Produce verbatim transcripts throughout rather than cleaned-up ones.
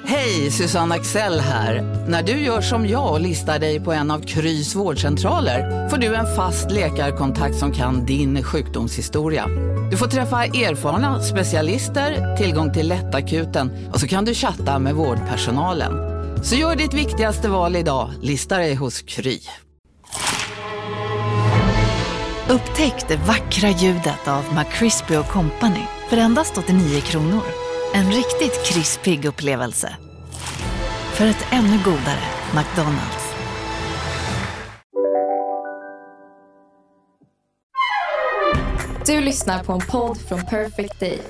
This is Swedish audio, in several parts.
Hej, Susanne Axel här. När du gör som jag och listar dig på en av Krys vårdcentraler får du en fast läkarkontakt som kan din sjukdomshistoria. Du får träffa erfarna specialister, tillgång till lättakuten och så kan du chatta med vårdpersonalen. Så gör ditt viktigaste val idag, lista dig hos Kry. Upptäck det vackra ljudet av McCrispy och Company för endast åttionio kronor. En riktigt krispig upplevelse. För ett ännu godare McDonald's. Du lyssnar på en podd från Perfect Day.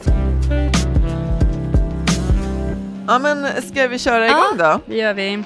Ja, men ska vi köra igång då? Ja, det gör vi.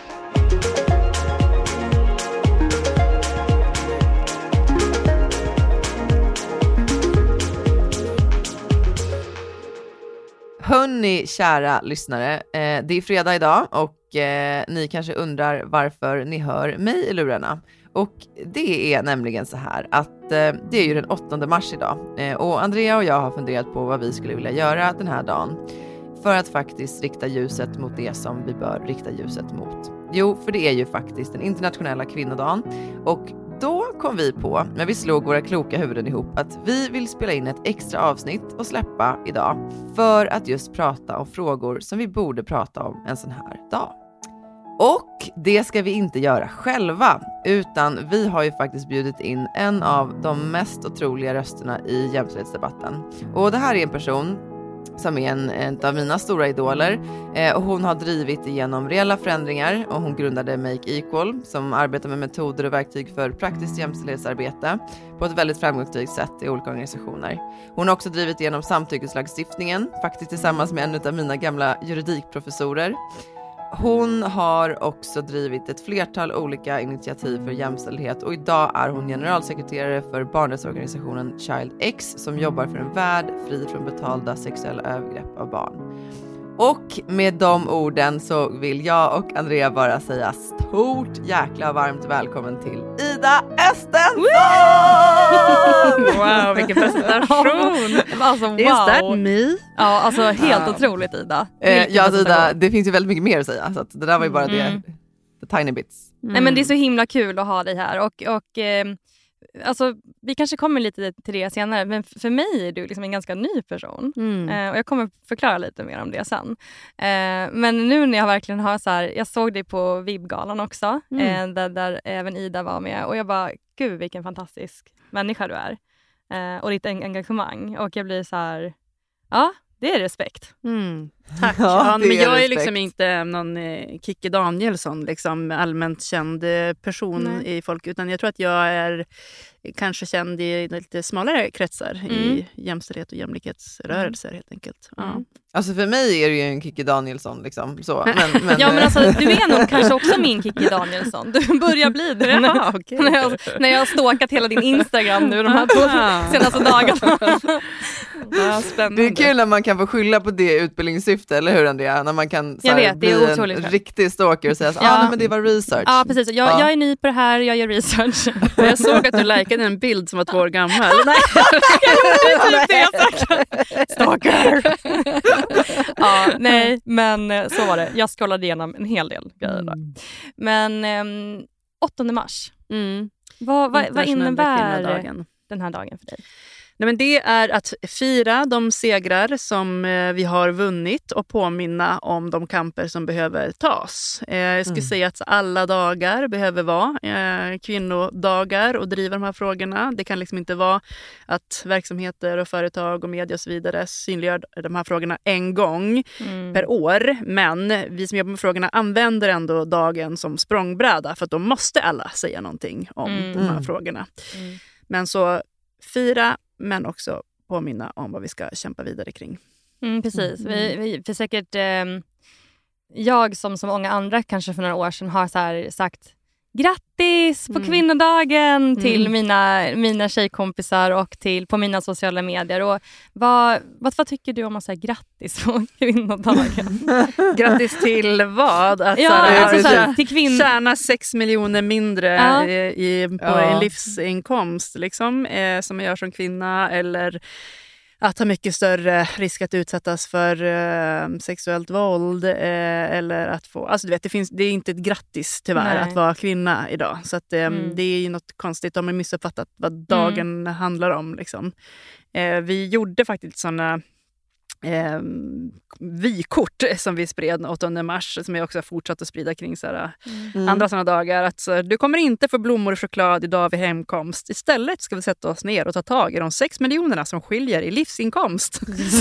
Hörni, kära lyssnare, eh, det är fredag idag och eh, ni kanske undrar varför ni hör mig i lurarna. Och det är nämligen så här att eh, det är ju den åttonde mars idag eh, och Andrea och jag har funderat på vad vi skulle vilja göra den här dagen för att faktiskt rikta ljuset mot det som vi bör rikta ljuset mot. Jo, för det är ju faktiskt den internationella kvinnodagen och då kom vi på, när vi slog våra kloka huvuden ihop, att vi vill spela in ett extra avsnitt och släppa idag för att just prata om frågor som vi borde prata om en sån här dag. Och det ska vi inte göra själva, utan vi har ju faktiskt bjudit in en av de mest otroliga rösterna i jämställdhetsdebatten. Och det här är en person som är en, en av mina stora idoler eh, och hon har drivit igenom reella förändringar och hon grundade Make Equal som arbetar med metoder och verktyg för praktiskt jämställdhetsarbete på ett väldigt framgångsrikt sätt i olika organisationer. Hon har också drivit igenom samtyckeslagstiftningen, faktiskt tillsammans med en av mina gamla juridikprofessorer. Hon har också drivit ett flertal olika initiativ för jämställdhet och idag är hon generalsekreterare för barnrättsorganisationen Child X som jobbar för en värld fri från betalda sexuella övergrepp av barn. Och med de orden så vill jag och Andrea bara säga stort jäkla varmt välkommen till Ida Östensson! Wow, vilken presentation! Alltså, wow. Is that me? Ja, alltså helt Ja. otroligt Ida. Eh, ja, Ida, det finns ju väldigt mycket mer att säga så att det där var ju bara Mm. det, the tiny bits. Nej, men det är så himla kul att ha dig här och, och eh, alltså, vi kanske kommer lite till det senare, men för mig är du liksom en ganska ny person. Mm. Eh, och jag kommer förklara lite mer om det sen. Eh, men nu när jag verkligen har så här, jag såg dig på V I B-galan också, Mm. eh, där, där även Ida var med och jag bara, gud vilken fantastisk människa du är. Eh, och ditt en- engagemang. Och jag blir så här, ja, det är respekt. Mm. Tack. Ja, Ja, det men är jag är respekt. liksom inte någon eh, Kikki Danielsson, liksom allmänt känd eh, person Nej. i folk, utan jag tror att jag är kanske känd i lite smalare kretsar Mm. i jämställdhet och jämlikhetsrörelser helt enkelt. Ja. Mm. Alltså för mig är det ju en Kikki Danielsson liksom så. Men, men, Ja, men alltså du är nog kanske också min Kikki Danielsson. Du börjar bli det. Ja, okej. när, jag, när jag har stalkat hela din Instagram nu de här två Ah. senaste dagarna. Ja, spännande. det är kul när man kan få skylla på det utbildningssyfte, eller hur Andrea? När man kan så Jag här, vet, det är bli en otroligt skönt. riktig stalker och säga så, Ja. ah, nej, men det var research. Ja, precis. Jag, Ja. jag är ny på det här, jag gör research. Jag såg att du likade en bild som var två år gammal. Nej. Stalker! Ja, nej, men eh, så var det. Jag scrollade igenom en hel del grejer där. Men ehm, åttonde mars, Mm. vad, vad, vad Internationella innebär kvinnodagen. den här dagen för dig? Nej, men det är att fira de segrar som eh, vi har vunnit och påminna om de kamper som behöver tas. Eh, jag skulle Mm. säga att alla dagar behöver vara eh, kvinnodagar och driva de här frågorna. Det kan liksom inte vara att verksamheter och företag och media och så vidare synliggör de här frågorna en gång Mm. per år. Men vi som jobbar med frågorna använder ändå dagen som språngbräda för att då måste alla säga någonting om Mm. de här Mm. frågorna. Mm. Men så fira, men också påminna om vad vi ska kämpa vidare kring. Mm, precis. Vi, vi, för säkert ehm, jag som så många andra kanske för några år sedan har så här sagt grattis på Mm. kvinnodagen till Mm. mina, mina tjejkompisar och till, på mina sociala medier. Och vad, vad, vad tycker du om att säga grattis på kvinnodagen? Grattis till vad? Att Ja, så här, alltså, så här, så till kvinn... tjäna sex miljoner mindre Ja. eh, i, på Ja. en livsinkomst liksom, eh, som man gör som kvinna, eller att ha mycket större risk att utsättas för eh, sexuellt våld eh, eller att få, alltså du vet, det finns, det är inte ett grattis tyvärr Nej. Att vara kvinna idag, så att eh, mm. det är ju något konstigt om man missuppfattat vad dagen mm. handlar om liksom. Eh, vi gjorde faktiskt sådana Eh, vykort som vi spred åttonde mars, som jag också har fortsatt att sprida kring så här, mm. andra sådana dagar, att så, du kommer inte få blommor och choklad idag vid hemkomst, istället ska vi sätta oss ner och ta tag i de sex miljonerna som skiljer i livsinkomst.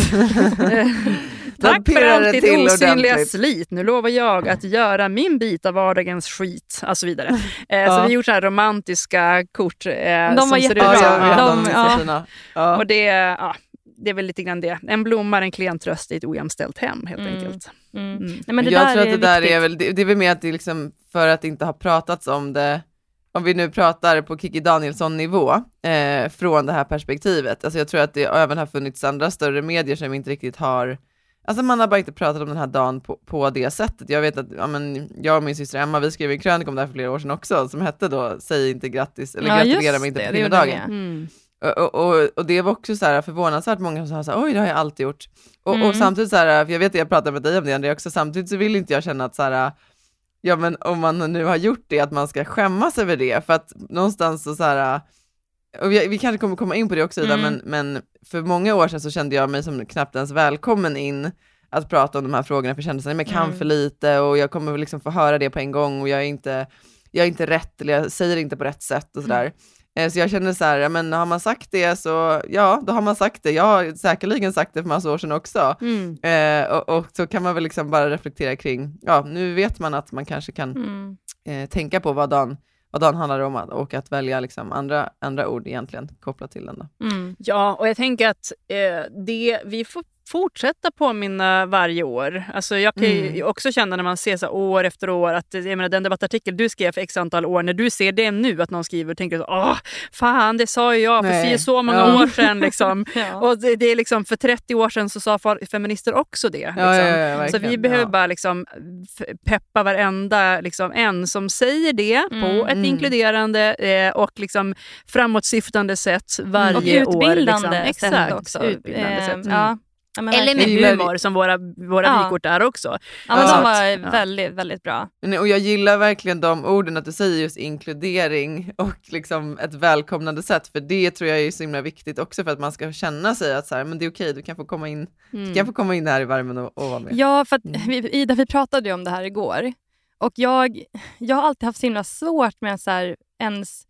Tack för allt ditt osynliga slit, nu lovar jag att göra min bit av vardagens skit, och så vidare. Eh, ja. Så vi gjort så här romantiska kort eh, de som var ser jättebra. ut Ja, ja. ja. Ja. Och det, ja, det är väl lite grann det. En blomma är en klientröst i ett ojämställt hem, helt mm. enkelt. Mm. Mm. Nej, men det jag där tror är att det där viktigt. är väl, det, det är väl mer att det är liksom, för att inte ha pratats om det, om vi nu pratar på Kikki Danielsson-nivå, eh, från det här perspektivet. Alltså jag tror att det även har funnits andra större medier som inte riktigt har, alltså man har bara inte pratat om den här dagen på, på det sättet. Jag vet att ja, men, jag och min syster Emma, vi skrev en krönika om det här för flera år sedan också, som hette då Säg inte grattis, eller ja, gratulera mig inte på kvinnodagen. Mm. Och, och, och det var också så här förvånansvärt många som sa så här, oj det har jag alltid gjort. Och, mm. och samtidigt så här, för jag vet att jag pratade med dig om det Andrea också, samtidigt så vill inte jag känna att så här, ja men om man nu har gjort det, att man ska skämmas över det, för att någonstans så, så här, och vi, vi kanske kommer komma in på det också Ida, mm. men, men för många år sedan så kände jag mig som knappt ens välkommen in att prata om de här frågorna, för jag kände att jag kan mm. för lite och jag kommer liksom få höra det på en gång och jag är inte, jag är inte rätt, eller jag säger inte på rätt sätt och sådär. Mm. Så jag känner så här, men har man sagt det så, ja, då har man sagt det. Jag har säkerligen sagt det för massa år sedan också. Mm. Eh, och, och så kan man väl liksom bara reflektera kring, ja, nu vet man att man kanske kan mm. eh, tänka på vad dagen, vad dagen handlar om och att välja liksom andra, andra ord egentligen kopplat till den då. Mm. Ja, och jag tänker att eh, det vi får fortsätta påminna varje år. Alltså jag kan ju mm. också känna när man ser så år efter år att jag menar, den debattartikel du skrev för x antal år, när du ser det nu att någon skriver och tänker så, åh fan det sa ju jag för Nej. så många ja. år sedan liksom. ja. Och det, det är liksom för trettio år sedan så sa feminister också det. Liksom. Ja, ja, ja, så vi behöver ja. bara liksom peppa varenda liksom, en som säger det mm. på ett mm. inkluderande eh, och liksom framåtsyftande sätt varje och år. Utbildande liksom. sätt Exakt, också. utbildande eh, sätt. Mm. Ja. Eller med humor som våra, våra ja. vykort är också. Ja, men de var ja. väldigt, väldigt bra. Och jag gillar verkligen de orden att du säger just inkludering och liksom ett välkomnande sätt, för det tror jag är så himla viktigt också för att man ska känna sig att så här, men det är okej, du kan få komma in, mm. du kan få komma in här i värmen och, och vara med. Ja, för att vi, Ida, vi pratade ju om det här igår och jag, jag har alltid haft så himla svårt med att så här, ens,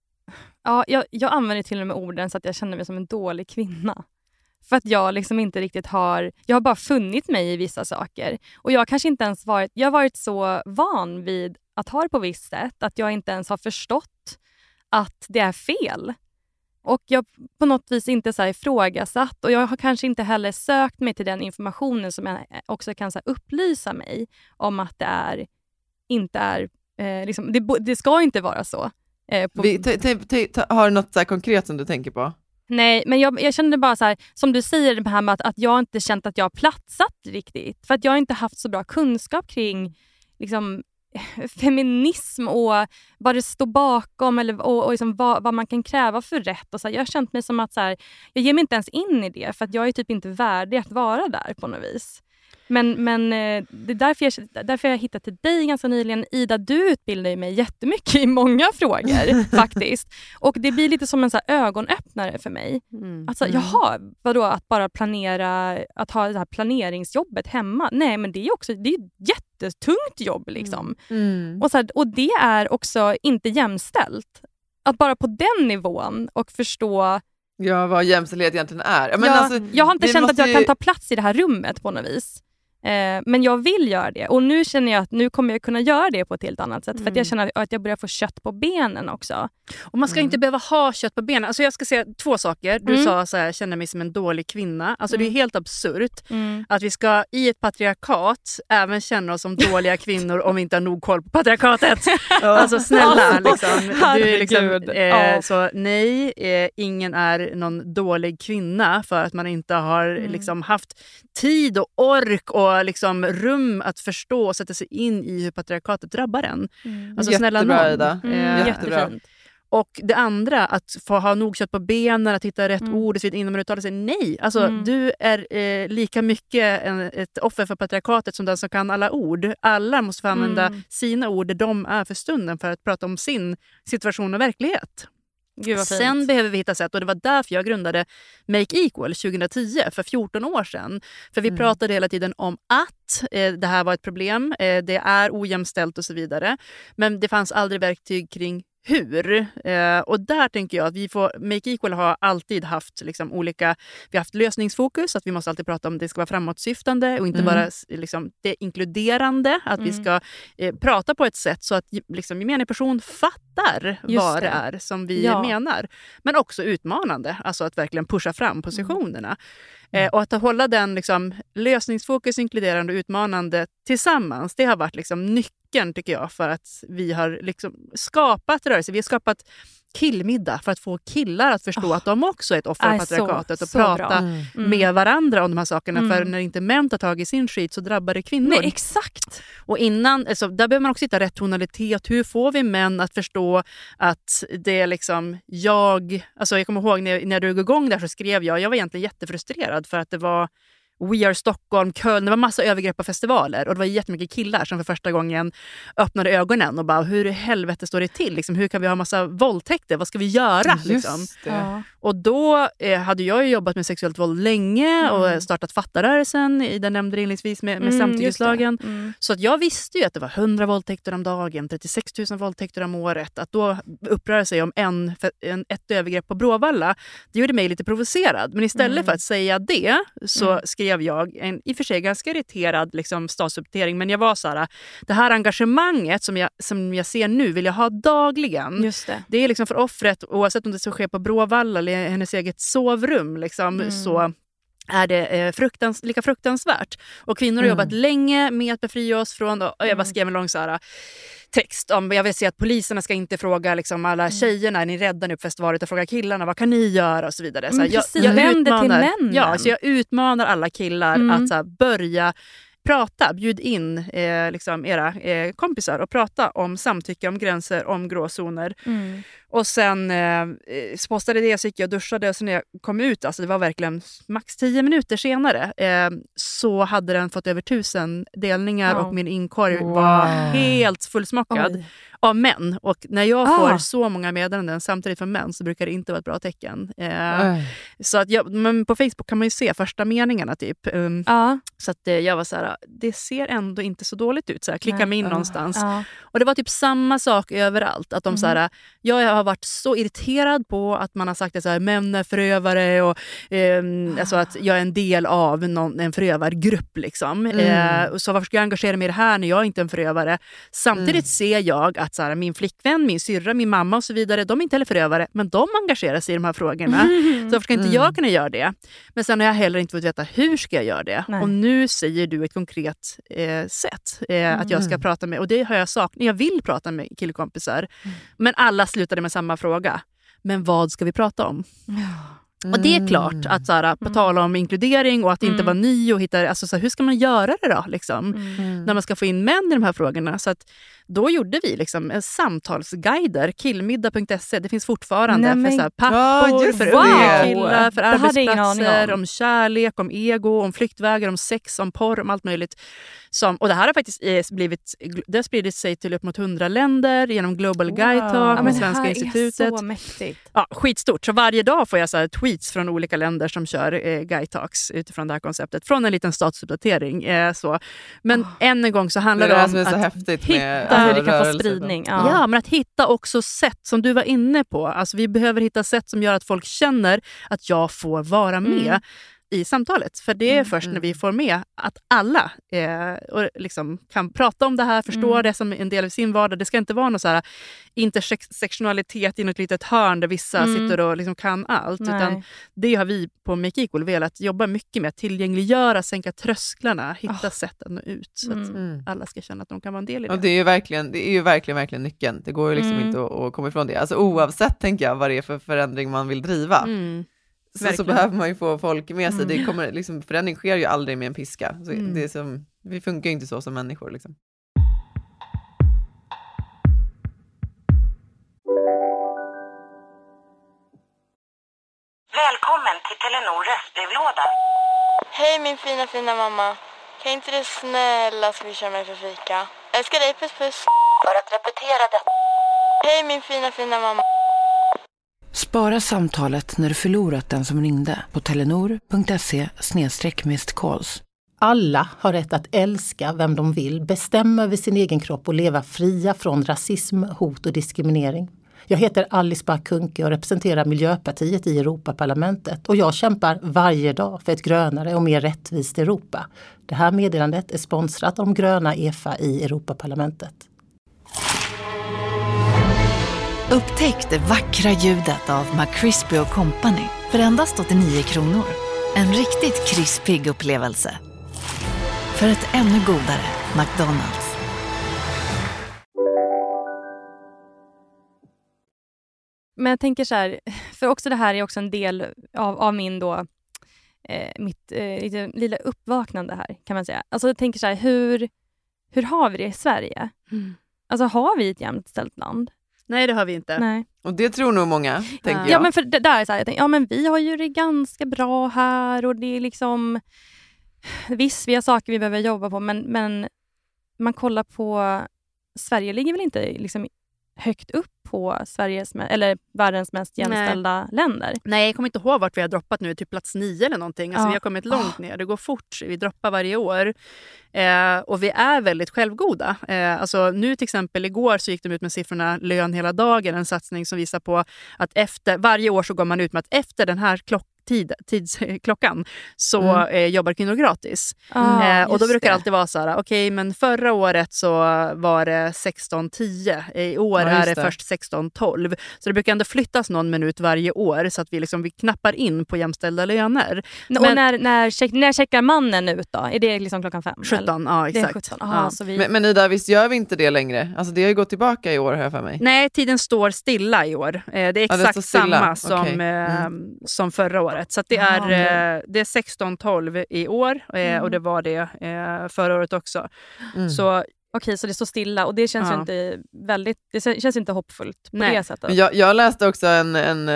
ja, jag, jag använder till och med orden så att jag känner mig som en dålig kvinna. För att jag liksom inte riktigt har, jag har bara funnit mig i vissa saker. Och jag har kanske inte ens varit, jag har varit så van vid att ha det på visst sätt att jag inte ens har förstått att det är fel. Och jag på något vis inte så här ifrågasatt, och jag har kanske inte heller sökt mig till den informationen som jag också kan så här upplysa mig om att det är, inte är, eh, liksom, det, det ska inte vara så. Eh, på... Vi, t- t- t- t- har du något så här konkret som du tänker på? Nej, men jag, jag kände bara så här, som du säger, det här med att, att jag inte känt att jag har platsat riktigt. För att jag inte haft så bra kunskap kring liksom, feminism och vad det står bakom eller, och, och liksom vad, vad man kan kräva för rätt. Och så här, jag har känt mig som att så här, jag ger mig inte ens in i det för att jag är typ inte värdig att vara där på något vis. Men, men det är därför jag, därför jag hittade till dig ganska nyligen. Ida, du utbildar mig jättemycket i många frågor faktiskt. Och det blir lite som en så här ögonöppnare för mig. Mm. Alltså, jaha, vadå att bara planera, att ha det här planeringsjobbet hemma? Nej, men det är också det är ett jättetungt jobb liksom. Mm. Och, så här, och det är också inte jämställt. Att bara på den nivån och förstå. Ja, vad jämställdhet egentligen är. Men ja, alltså, jag har inte känt att jag ju... kan ta plats i det här rummet på något vis. Eh, men jag vill göra det. Och nu känner jag att nu kommer jag kunna göra det på ett helt annat sätt. Mm. För att jag känner att jag börjar få kött på benen också. Och man ska mm. inte behöva ha kött på benen. Alltså jag ska säga två saker. Du mm. sa så här, jag känner mig som en dålig kvinna. Alltså mm. det är helt absurt mm. att vi ska i ett patriarkat även känna oss som dåliga kvinnor om vi inte har nog koll på patriarkatet. Alltså snälla liksom. Du är liksom eh, ja. Så nej, eh, ingen är någon dålig kvinna för att man inte har mm. liksom haft tid och ork och liksom rum att förstå och sätta sig in i hur patriarkatet drabbar en. Mm. Alltså snälla jättebra, någon. Ida. Mm, eh, jättefint. Och det andra, att få ha nog kött på benen, att hitta rätt Mm. ord innan man uttalar sig. Nej, alltså Mm. du är eh, lika mycket en, ett offer för patriarkatet som den som kan alla ord. Alla måste få använda Mm. sina ord där de är för stunden för att prata om sin situation och verklighet. Gud vad fint. Sen behöver vi hitta sätt, och det var därför jag grundade Make Equal tjugohundratio, för fjorton år sedan. För vi Mm. pratade hela tiden om att eh, det här var ett problem, eh, det är ojämställt och så vidare. Men det fanns aldrig verktyg kring hur. Eh, och där tänker jag att vi får, Make Equal har alltid haft liksom, olika, vi har haft lösningsfokus, att vi måste alltid prata om att det ska vara framåtsyftande och inte Mm. bara liksom, det inkluderande, att vi Mm. ska eh, prata på ett sätt så att liksom, gemene person fattar Just vad det det. är som vi Ja. menar. Men också utmanande, alltså att verkligen pusha fram positionerna. Eh, och att hålla den liksom, lösningsfokus, inkluderande och utmanande tillsammans, det har varit liksom, nyckeln tycker jag för att vi har liksom, skapat rörelse. Vi har skapat killmiddag för att få killar att förstå Oh. att de också är ett offer för Aj, patriarkatet så- och så bra. prata Mm. Mm. med varandra om de här sakerna. Mm. För när inte män tar tag i sin skit så drabbar det kvinnor. Nej, exakt. Och innan, alltså, där behöver man också hitta rätt tonalitet. Hur får vi män att förstå att det är liksom jag... Alltså jag kommer ihåg när, när jag drog igång där så skrev jag, jag var egentligen jättefrustrerad för att det var We Are Stockholm, Köln, det var massa övergrepp på festivaler och det var jättemycket killar som för första gången öppnade ögonen och bara, hur i helvete står det till? Liksom, hur kan vi ha massa våldtäkter? Vad ska vi göra? Liksom? Just det. Ja. Och då eh, hade jag ju jobbat med sexuellt våld länge Mm. och startat fattarörelsen, i den nämnde inledningsvis med, med Mm, samtyckeslagen. just det. Mm. Så att jag visste ju att det var hundra våldtäkter om dagen, trettiosex tusen våldtäkter om året. Att då uppröra sig om en, en, ett övergrepp på Bråvalla, det gjorde mig lite provocerad. Men istället Mm. för att säga det så Mm. skrev jag en i och för sig ganska irriterad liksom, statsuppdatering. Men jag var så här, det här engagemanget som jag, som jag ser nu vill jag ha dagligen. Just det. Det är liksom för offret, oavsett om det ska ske på Bråvalla eller i hennes eget sovrum, liksom, Mm. så är det eh, fruktans, lika fruktansvärt. Och kvinnor har Mm. jobbat länge med att befria oss från, och jag bara Mm. skrev en lång så här, text om, jag vill säga att poliserna ska inte fråga liksom, alla Mm. tjejerna, är ni rädda nu på festivalet, och fråga killarna, vad kan ni göra och så vidare. Så Men här, jag, precis, jag vänd det till utmanar, männen. ja, så jag utmanar alla killar Mm. att så här, börja prata, bjud in eh, liksom era eh, kompisar och prata om samtycke, om gränser, om gråzoner. Mm. Och sen eh, postade det, så gick jag och duschade, och så när jag kom ut, alltså det var verkligen max tio minuter senare, eh, så hade den fått över tusen delningar Wow. och min inkorg Wow. var helt fullsmockad Oj. av män. Och när jag Ah. får så många meddelanden samtidigt från män så brukar det inte vara ett bra tecken. Eh, Oj. så att jag, men på Facebook kan man ju se första meningarna typ. Um, Ja. så att eh, jag var så här, det ser ändå inte så dåligt ut. Så här, klicka Nej. mig in Ah. någonstans. Ja. Och det var typ samma sak överallt. Att de Mm. så här, jag har varit så irriterad på att man har sagt att så här, män är förövare och ehm, alltså att jag är en del av någon, en förövargrupp. Liksom. Mm. Eh, så varför ska jag engagera mig i det här när jag inte är en förövare? Samtidigt Mm. ser jag att så här, min flickvän, min syrra, min mamma och så vidare, de är inte heller förövare, men de engagerar sig i de här frågorna. Så varför ska inte Mm. jag kunna göra det? Men sen har jag heller inte fått veta hur ska jag göra det. Nej. Och nu säger du ett konkret eh, sätt eh, att jag ska Mm. prata med, och det har jag saknat. Jag vill prata med killkompisar, Mm. men alla slutade med samma fråga. Men vad ska vi prata om? Och det är klart att så här, på Mm. tal om inkludering och att inte Mm. vara ny och hitta, alltså, så här, hur ska man göra det då? Liksom? Mm. När man ska få in män i de här frågorna. Så att då gjorde vi liksom en samtalsguider, killmiddag punkt se. Det finns fortfarande Nej, för men- så här, pappor, Ja, just för det. unga killar, för Det hade jag ingen aning arbetsplatser, om. om kärlek, om ego, om flyktvägar, om sex, om porr, om allt möjligt. Som, och det här har faktiskt eh, blivit, det har spridit sig till upp mot hundra länder genom Global Wow. Guide Talk Ja, med men det Svenska här institutet. är så mäktigt. Ja, skitstort. Så varje dag får jag så här tweets från olika länder som kör eh, Guide Talks utifrån det här konceptet. Från en liten statusuppdatering. Eh, så. Men Oh. än en gång så Det handlar är det det här om som är så att häftigt hitta- med Alltså, alltså, det kan få rörelser. spridning. Ja. Ja. men att hitta också sätt som du var inne på. Alltså vi behöver hitta sätt som gör att folk känner att jag får vara med Mm. i samtalet. För det är Mm. först när vi får med att alla eh, och liksom kan prata om det här, förstå Mm. det som en del av sin vardag. Det ska inte vara någon så här intersektionalitet i något litet hörn där vissa Mm. sitter och liksom kan allt. Nej. Utan det har vi på Make Equal velat jobba mycket med. Att tillgängliggöra, sänka trösklarna, hitta Oh. sätt att nå ut. Så att Mm. Mm. alla ska känna att de kan vara en del i det. Och det är ju verkligen, det är ju verkligen, verkligen nyckeln. Det går ju liksom Mm. inte att, att komma ifrån det. Alltså oavsett, tänker jag, vad det är för förändring man vill driva. Mm. Så, så verkligen. behöver man ju få folk med sig. Mm. Det kommer, liksom, förändring sker ju aldrig med en piska. Så Mm. det är som, vi funkar ju inte så som människor. Liksom. till Telenor röstbrevlåda. Hej min fina fina mamma. Kan inte du snälla swisha mig för fika? Älskar dig, puss puss. För att repetera detta. Hej min fina fina mamma. Spara samtalet när du förlorat den som ringde på telenor.se snedstreck missed calls. Alla har rätt att älska vem de vill, bestämma över sin egen kropp och leva fria från rasism, hot och diskriminering. Jag heter Alice Bah Kuhnke och representerar Miljöpartiet i Europaparlamentet och jag kämpar varje dag för ett grönare och mer rättvist Europa. Det här meddelandet är sponsrat av de gröna E F A i Europaparlamentet. Upptäck det vackra ljudet av McCrispy och Company för endast åttionio kronor. En riktigt krispig upplevelse. För ett ännu godare McDonald's. Men jag tänker så här, för också det här är också en del av, av min då, eh, mitt eh, lite, lilla uppvaknande här kan man säga. Alltså jag tänker så här, hur, hur har vi det i Sverige? Mm. Alltså har vi ett jämställt land? Nej, det har vi inte. Nej. Och det tror nog många, tänker ja. jag. Ja, men för det där är så här, jag tänker, ja men vi har ju det ganska bra här och det är liksom, visst vi har saker vi behöver jobba på, men, men man kollar på, Sverige ligger väl inte liksom högt upp på Sveriges eller världens mest jämställda Nej. länder. Nej, jag kommer inte ihåg vart vi har droppat nu, typ plats nio eller någonting. Alltså, ja. Vi har kommit långt ner, det går fort, vi droppar varje år. Eh, och vi är väldigt självgoda. Eh, alltså, nu till exempel, igår så gick de ut med siffrorna lön hela dagen, en satsning som visar på att efter, varje år så går man ut med att efter den här klockan Tid, tidsklockan så mm. eh, jobbar kvinnor gratis. Ah, eh, och då brukar det alltid vara så här, okej okay, men förra året så var det sexton tio, i år ja, är det, det först sexton tolv. Så det brukar ändå flyttas någon minut varje år så att vi, liksom, vi knappar in på jämställda löner. Men, och när, när, check, när checkar mannen ut då? Är det liksom klockan fem? sjutton, eller? Ja exakt. sjutton. Aha, ja. Så vi... men, men Ida, visst gör vi inte det längre? Alltså det har ju gått tillbaka i år här för mig. Nej, tiden står stilla i år. Eh, det är exakt ja, det samma som, okay. eh, mm. som förra året. Så att det, är, ah, det är sexton tolv i år mm. och det var det eh, förra året också. Mm. Så, okej, så det står stilla och det känns ja. ju inte väldigt, det känns inte hoppfullt på Nej. det sättet. Jag, jag läste också en, en,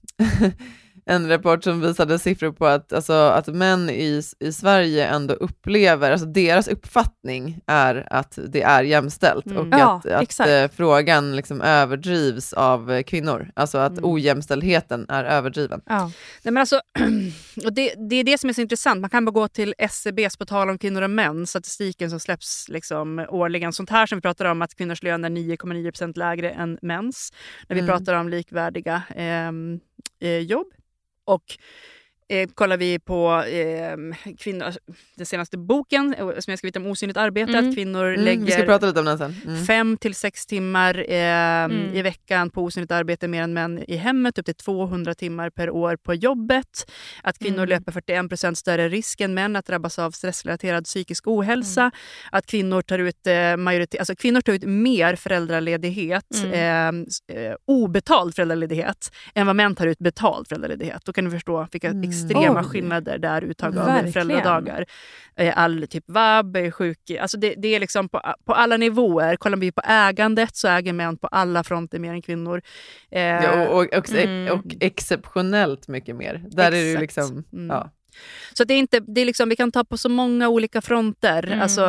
en rapport som visade siffror på att, alltså, att män i, i Sverige ändå upplever, alltså deras uppfattning är att det är jämställt mm. och ja, att, att eh, frågan liksom överdrivs av kvinnor. Alltså att mm. ojämställdheten är överdriven. Ja. Nej, men alltså, och det, det är det som är så intressant. Man kan bara gå till S C B:s på tal om kvinnor och män, statistiken som släpps liksom årligen. Sånt här som vi pratar om att kvinnors lön är nio komma nio procent lägre än mäns. När vi mm. pratar om likvärdiga eh, eh, jobb. Och eh, kollar vi på eh, kvinnor, den senaste boken som jag skrivit om osynligt arbete, mm. att kvinnor mm, lägger vi ska prata lite om den sen. Mm. fem till sex timmar eh, mm. i veckan på osynligt arbete mer än män i hemmet, upp till tvåhundra timmar per år på jobbet. Att kvinnor mm. löper fyrtioen procent större risk än män att drabbas av stressrelaterad psykisk ohälsa. Mm. Att kvinnor tar ut eh, majoritet, alltså kvinnor tar ut mer föräldraledighet, mm. eh, obetald föräldraledighet än vad män tar ut betald föräldraledighet. Då kan du förstå vilka mm. extrema oh. skillnader där uttag av Verkligen. föräldradagar. All typ vab, sjuk, alltså det, det är liksom på, på alla nivåer. Kollar vi på ägandet så äger män på alla fronter mer än kvinnor. Eh, ja, och, och, och, mm. och exceptionellt mycket mer. Där Exakt. är det liksom, mm. ja. Så det är inte, det är liksom, vi kan ta på så många olika fronter, mm. alltså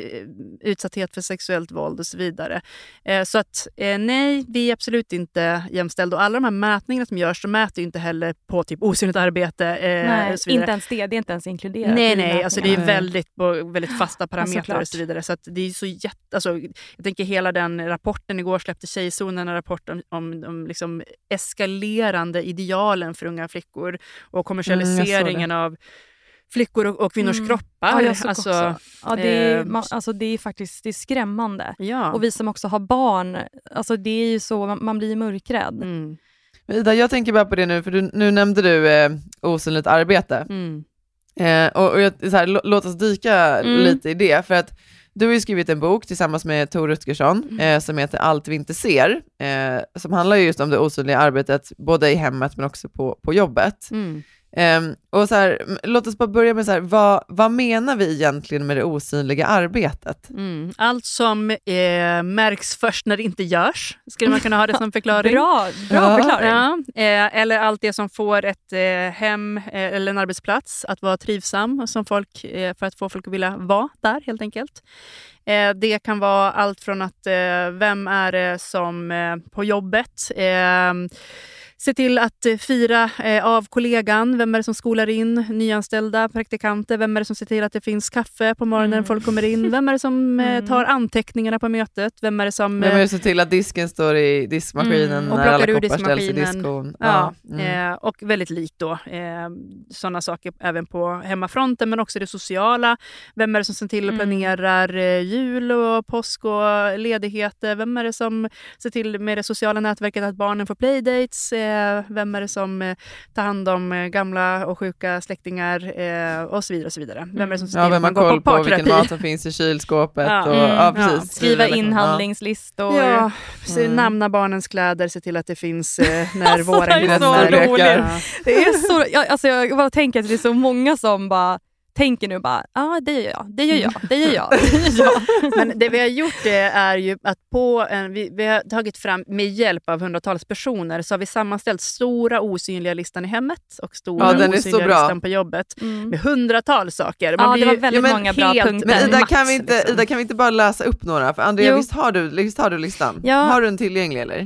utsatthet för sexuellt våld och så vidare. Eh, så att eh, nej, vi är absolut inte jämställda och alla de här mätningarna som görs, så mäter ju inte heller på typ osynligt arbete. Eh, nej, och så vidare. Inte ens det, det är inte ens inkluderat. Nej, nej, alltså det är väldigt, väldigt fasta parametrar ja, och så vidare. Så att det är så jätte, alltså, jag tänker hela den rapporten igår släppte Tjejzonen en rapport om, om, om liksom eskalerande idealen för unga flickor och kommersialiseringen mm, av flickor och, och kvinnors mm. kroppar. Ja, alltså, ja, det, är, man, alltså, det är faktiskt det är skrämmande. Ja. Och vi som också har barn, alltså, det är ju så, man, man blir mörkrädd. Mm. Ida, jag tänker bara på det nu, för du, nu nämnde du eh, osynligt arbete. Mm. Eh, och och jag, så här, låt oss dyka mm. lite i det, för att du har ju skrivit en bok tillsammans med Tor Rutgersson mm. eh, som heter Allt vi inte ser, eh, som handlar just om det osynliga arbetet både i hemmet men också på, på jobbet. Mm. Um, och så här, låt oss bara börja med så här, vad, vad menar vi egentligen med det osynliga arbetet? Mm. Allt som eh, märks först när det inte görs, skulle man kunna ha det som förklaring. Bra, bra ja. förklaring. Ja. Eh, eller allt det som får ett eh, hem eh, eller en arbetsplats att vara trivsam som folk, eh, för att få folk att vilja vara där helt enkelt. Eh, det kan vara allt från att eh, vem är det som eh, på jobbet eh, se till att fira eh, av kollegan. Vem är det som skolar in nyanställda praktikanter? Vem är det som ser till att det finns kaffe på morgonen när mm. folk kommer in? Vem är det som eh, tar anteckningarna på mötet? Vem är det som... Vem är det som ser till att disken står i diskmaskinen mm, och när alla ur koppar ställs i diskon? Ja, ja mm. eh, och väldigt likt då. Eh, sådana saker även på hemmafronten, men också det sociala. Vem är det som ser till och planerar eh, jul och påsk och ledigheter? Vem är det som ser till med det sociala nätverket att barnen får playdates? Eh, Vem är det som tar hand om gamla och sjuka släktingar eh, och så vidare och så vidare. Vem är det som ser ja, till vem man har koll går på, på vilken mat som finns i kylskåpet ja. och Mm. ja, precis. Ja. Skriva inhandlingslistor. Ja, mm. namna barnens kläder, se till att det finns eh, när alltså, våren det är så kommer. roligt. Ja. Det är så, jag, alltså jag bara tänker att det är så många som bara tänker nu bara, ja ah, det gör jag, det gör jag, det gör jag, det gör jag. Men det vi har gjort det är ju att på en, vi, vi har tagit fram med hjälp av hundratals personer så har vi sammanställt stora osynliga listan i hemmet och stora ja, osynliga listan på jobbet mm. med hundratals saker. Man ja, blir det var väldigt ja, många bra punkter. Men Ida, max, kan vi inte, liksom. Ida, kan vi inte bara läsa upp några? För Andrea, visst har, du, visst har du listan? Ja. Har du en tillgänglig eller?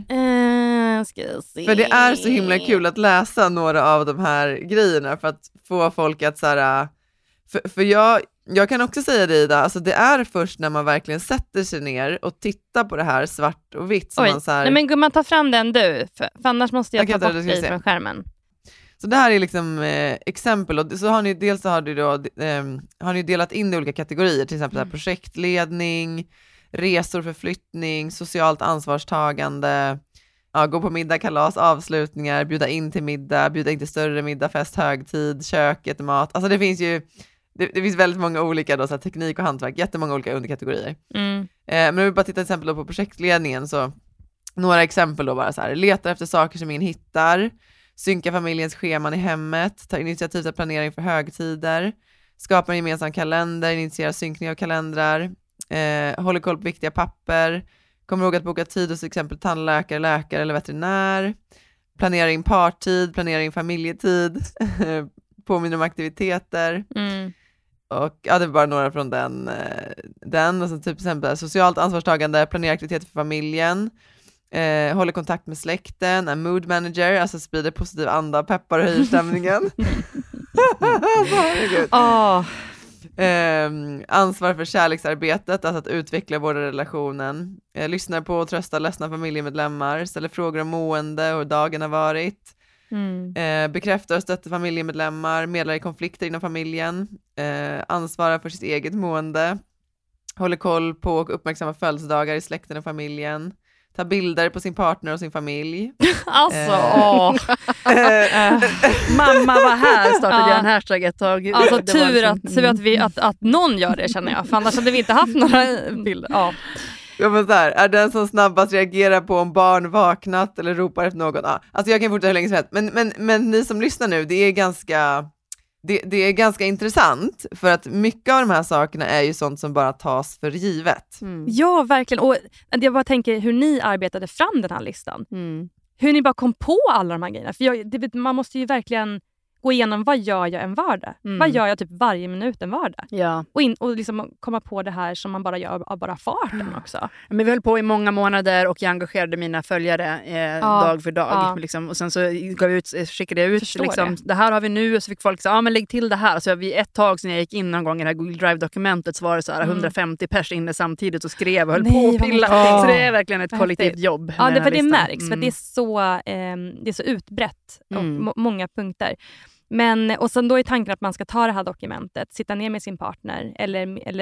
Uh, ska jag se. För det är så himla kul att läsa några av de här grejerna för att få folk att så här... För, för jag, jag kan också säga det, Ida, alltså det är först när man verkligen sätter sig ner och tittar på det här svart och vitt som Oj. man så här... Nej men gumman, ta fram den du, för, för annars måste jag, jag ta bort dig från skärmen. Så det här är liksom eh, exempel, och så har ni dels så har ni då eh, har ni delat in i olika kategorier, till exempel mm. här, projektledning, resor, förflyttning, socialt ansvarstagande, ja, gå på middag, kalas, avslutningar, bjuda in till middag, bjuda in till större middag, fest, högtid, köket, mat. Alltså det finns ju det, det finns väldigt många olika då, så här, teknik och hantverk, jättemånga olika underkategorier. Mm. Eh, men om vi bara tittar till exempel då på projektledningen, så några exempel då bara så här: letar efter saker som ingen hittar, synka familjens scheman i hemmet, ta initiativ till planering för högtider, skapar en gemensam kalender, initierar synkning av kalendrar, eh, håller koll på viktiga papper, kommer ihåg att boka tid hos till exempel tandläkare, läkare eller veterinär, planerar in partid, planerar in familjetid, påminner om aktiviteter. Mm. Och ja, det var bara några från den. den och så typ till exempel socialt ansvarstagande, planerar aktiviteter för familjen, eh, håller kontakt med släkten, är mood manager, alltså sprider positiv anda, peppar och höjer stämningen. oh. Eh, ansvar för kärleksarbetet, alltså att utveckla våra relationen, eh, lyssnar på och tröstar ledsna familjemedlemmar, ställer frågor om mående och hur dagen har varit, mm. eh, bekräftar och stöttar familjemedlemmar, medlar i konflikter inom familjen, eh, ansvarar för sitt eget mående, håller koll på och uppmärksamma födelsedagar i släkten och familjen, tar bilder på sin partner och sin familj. Alltså, eh. åh. uh, mamma var här, startade jag en hashtag ett tag. Alltså det tur, liksom, att, tur att, vi, att, att någon gör det, känner jag. För annars hade vi inte haft några bilder. Ja. Ja, men så här, är den som snabbast reagerar på om barn vaknat eller ropar efter någon? Ja, alltså jag kan fortsätta hur länge som helst. Men, men, men ni som lyssnar nu, det är ganska... Det, det är ganska intressant, för att mycket av de här sakerna är ju sånt som bara tas för givet. Mm. Ja, verkligen. Och jag bara tänker hur ni arbetade fram den här listan. Mm. Hur ni bara kom på alla de här grejerna. För jag, det, man måste ju verkligen gå igenom, vad gör jag en vardag? Mm. Vad gör jag typ varje minut en vardag? Ja. Och, in, och liksom komma på det här som man bara gör av bara farten också. Men vi höll på i många månader och jag engagerade mina följare eh, ja. dag för dag. Ja. Liksom. Och sen så gav jag ut, skickade jag ut liksom, det. det här har vi nu, och så fick folk säga, ja men lägg till det här. Så vid ett tag sen jag gick in någon gång i det här Google Drive-dokumentet så var det så här mm. hundrafemtio pers inne samtidigt och skrev och höll Nej, på och pilla. Oh. Så det är verkligen ett kollektivt jobb. Ja, det, för det märks, mm. för det är så, eh, det är så utbrett och mm. må- många punkter. Men, och sen då är tanken att man ska ta det här dokumentet, sitta ner med sin partner eller, eller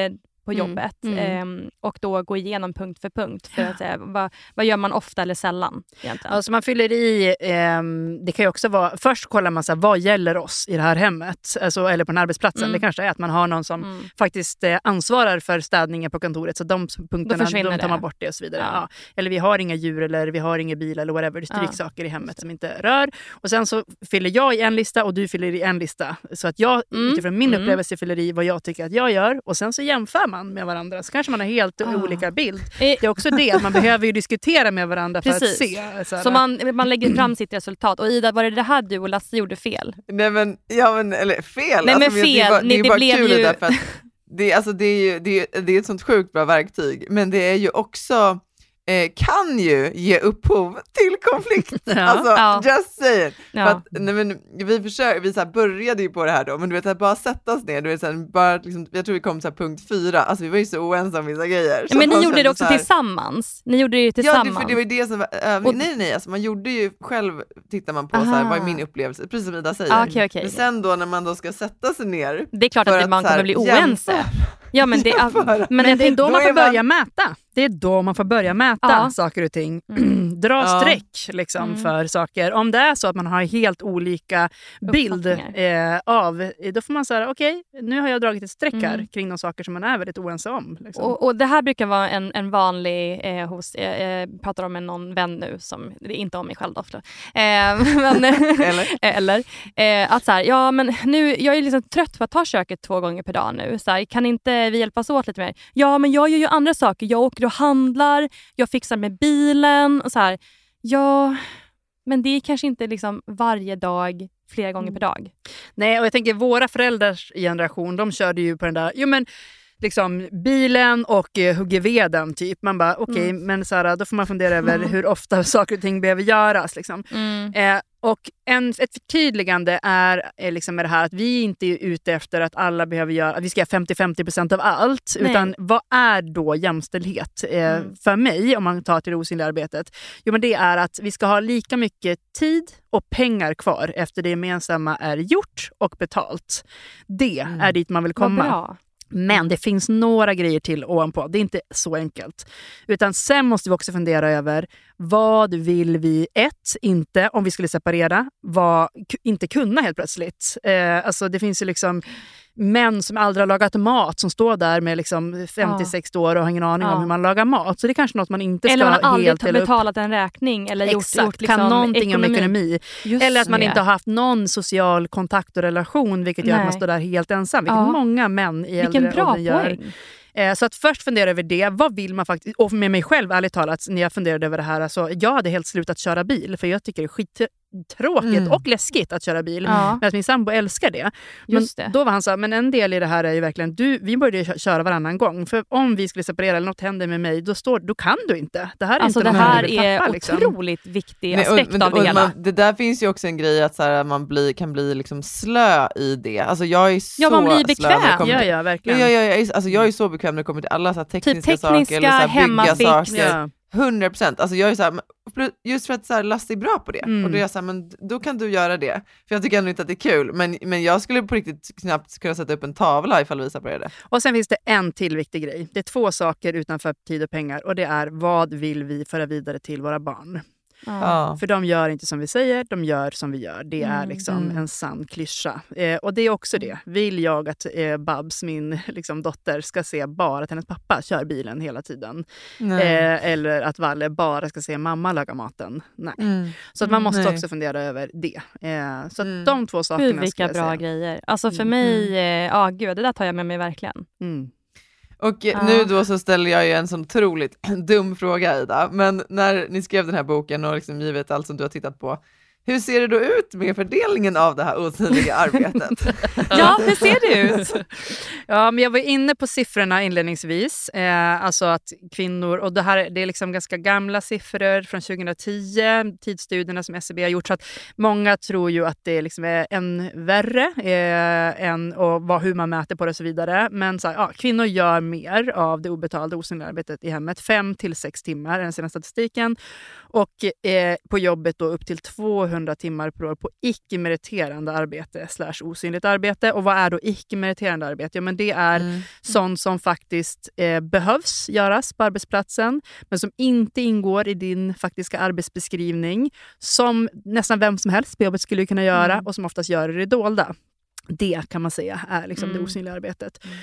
på Mm. jobbet. Mm. Eh, och då gå igenom punkt för punkt. För att säga, vad, vad gör man ofta eller sällan egentligen? Alltså man fyller i, eh, det kan ju också vara, först kollar man så här, vad gäller oss i det här hemmet? Alltså, eller på den arbetsplatsen. Mm. Det kanske är att man har någon som Mm. faktiskt eh, ansvarar för städningen på kontoret. Så de punkterna, försvinner de tar man det. bort det och så vidare. Ja. Ja. Eller vi har inga djur eller vi har ingen bil eller whatever. Det stryks Ja. saker i hemmet som inte rör. Och sen så fyller jag i en lista och du fyller i en lista. Så att jag Mm. utifrån min Mm. upplevelse fyller i vad jag tycker att jag gör. Och sen så jämför man med varandra. Så kanske man har helt Ah. olika bild. Eh, Det är också det. Man behöver ju diskutera med varandra för Precis. att se. Så, här, Så man, man lägger fram sitt resultat. Och Ida, var det det här du och Lasse gjorde fel? Nej men, ja men, eller fel. Nej, men alltså, det är fel. bara, det Nej, är det bara blev kul ju- därför att det, alltså, det, är ju, det, är, det är ett sånt sjukt bra verktyg, men det är ju också eh, kan ju ge upphov till konflikt. Ja. Alltså, Ja. just say it. Ja. För att, nej, men, vi försöker, vi så här började ju på det här då, men du vet att bara sätta oss ner, du vet, så här, bara, liksom, jag tror vi kom till punkt fyra, alltså vi var ju så oensamma om vissa grejer. Så Men ni man gjorde det kände också så här, tillsammans. Ni gjorde det ju Ja, tillsammans. det, för det var ju det som var övning. Och- Nej, nej, alltså man gjorde ju själv, tittar man på så Aha. här, vad är min upplevelse, precis som Ida säger. Ah, okej, okej. Men sen då när man då ska sätta sig ner, Det är klart för att, att man så här kommer bli oense. jämföra. Ja, men det, Jämföra. men Men jag det är tänkte, då då man är får man- börja mäta. Det är då man får börja mäta Ja. saker och ting. Mm. Dra Ja. streck liksom, Mm. för saker. Om det är så att man har helt olika bild Uppfattningar. eh, av, då får man säga okej, nu har jag dragit ett streck här Mm. kring de saker som man är väldigt oense om. Liksom. Och, och det här brukar vara en, en vanlig eh, hos, eh, jag pratar om en någon vän nu som, det är inte om mig själv då, förlåt. eh, men, Eller? eller eh, att så här, ja men nu, jag är liksom trött på att ta köket två gånger per dag nu, så här, kan inte vi hjälpas åt lite mer? Ja men jag gör ju andra saker, jag åker och handlar, jag fixar med bilen och så här, ja men det är kanske inte liksom varje dag, flera gånger per dag. Nej, och jag tänker våra föräldrars generation, de körde ju på den där, jo men liksom bilen och eh, hugger veden typ. Man bara okej, okay, Mm. men så här, då får man fundera över Mm. hur ofta saker och ting behöver göras liksom. Mm. Eh, och en, ett förtydligande är eh, liksom med det här att vi inte är ute efter att alla behöver göra, att vi ska göra femtio femtio procent av allt. Nej. Utan vad är då jämställdhet eh, Mm. för mig om man tar till det osynliga arbetet? Jo men det är att vi ska ha lika mycket tid och pengar kvar efter det gemensamma är gjort och betalt. Det Mm. är dit man vill Vad komma. bra. Men det finns några grejer till ovanpå. Det är inte så enkelt. Utan sen måste vi också fundera över vad vill vi, ett, inte om vi skulle separera, vad, inte kunna helt plötsligt. Eh, alltså det finns ju liksom män som aldrig har lagat mat som står där med liksom femtio sextio år och har ingen aning Ja. om hur man lagar mat. Så det är kanske något man inte ska Eller man har aldrig helt dela upp. betalat en räkning eller gjort, Exakt, gjort liksom kan någonting om ekonomi. Just Eller att man det. inte har haft någon social kontakt och relation, vilket gör Nej. att man står där helt ensam. Vilket Ja. många män i Vilken äldre bra åldern gör. poäng. Eh, Så att först fundera över det. Vad vill man faktiskt? Och med mig själv, ärligt talat, när jag funderade över det här. Alltså, jag hade helt slutat köra bil. För jag tycker det är skittråkigt Mm. och läskigt att köra bil. Ja. Men att min sambo älskar det. Men Just det. då var han så här, men en del i det här är ju verkligen, du, vi började kö- köra varannan gång. För om vi skulle separera eller något händer med mig, då, står, då kan du inte. Det här är Alltså inte det någon här hemlig är pappa, liksom. otroligt viktig Nej, och- aspekt men- av det och hela. man, det där finns ju också en grej att så här, man blir, kan bli liksom slö i det. Alltså jag är så Ja, man blir slö när det bekväm. kommer Ja, till- ja, verkligen. Ja, ja, ja, jag, är, alltså jag är så bekväm när det kommer till alla så här tekniska, Typ saker tekniska, eller så här bygga hemmafix. saker. Ja. hundra procent. Alltså jag är så här, men just för att så här, Lasse är bra på det. Mm. Och då är jag så här, men då kan du göra det. För jag tycker ändå inte att det är kul. Men, men jag skulle på riktigt knappt kunna sätta upp en tavla ifall vi separerade. Och sen finns det en till viktig grej. Det är två saker utanför tid och pengar. Och det är, vad vill vi föra vidare till våra barn? Ja. För de gör inte som vi säger, de gör som vi gör. Det är Mm. liksom Mm. en sann klyscha. Eh, och det är också det. Vill jag att eh, Babs, min liksom, dotter, ska se bara att hennes pappa kör bilen hela tiden? Eh, eller att Valle bara ska se mamma laga maten? Nej. Mm. Så att man måste Nej. också fundera över det. Eh, så att Mm. de två sakerna Gud skulle vilka jag bra säga. grejer. Alltså för Mm. mig, eh, ja gud det där tar jag med mig verkligen. Mm. Och eh, Ja. nu då så ställer jag ju en sån otroligt dum fråga, Ida. Men när ni skrev den här boken och liksom givet allt som du har tittat på, hur ser det då ut med fördelningen av det här osynliga arbetet? Ja, hur ser det ut? Ja, men jag var inne på siffrorna inledningsvis. Eh, alltså att kvinnor, och det här det är liksom ganska gamla siffror från tjugohundratio, tidsstudierna som S C B har gjort. Så att många tror ju att det liksom är än värre eh, än, och vad, hur man mäter på det och så vidare. Men så här, ja, kvinnor gör mer av det obetalda osynliga arbetet i hemmet. Fem till sex timmar är den senaste statistiken. Och eh, på jobbet då upp till tvåhundra tvåhundra timmar per år på icke-meriterande arbete slash osynligt arbete. Och vad är då icke-meriterande arbete? Ja, men det är mm. sånt som faktiskt eh, behövs göras på arbetsplatsen, men som inte ingår i din faktiska arbetsbeskrivning, som nästan vem som helst på jobbet skulle kunna göra mm. och som oftast gör det dolda. Det kan man säga är liksom mm. det osynliga arbetet. Mm.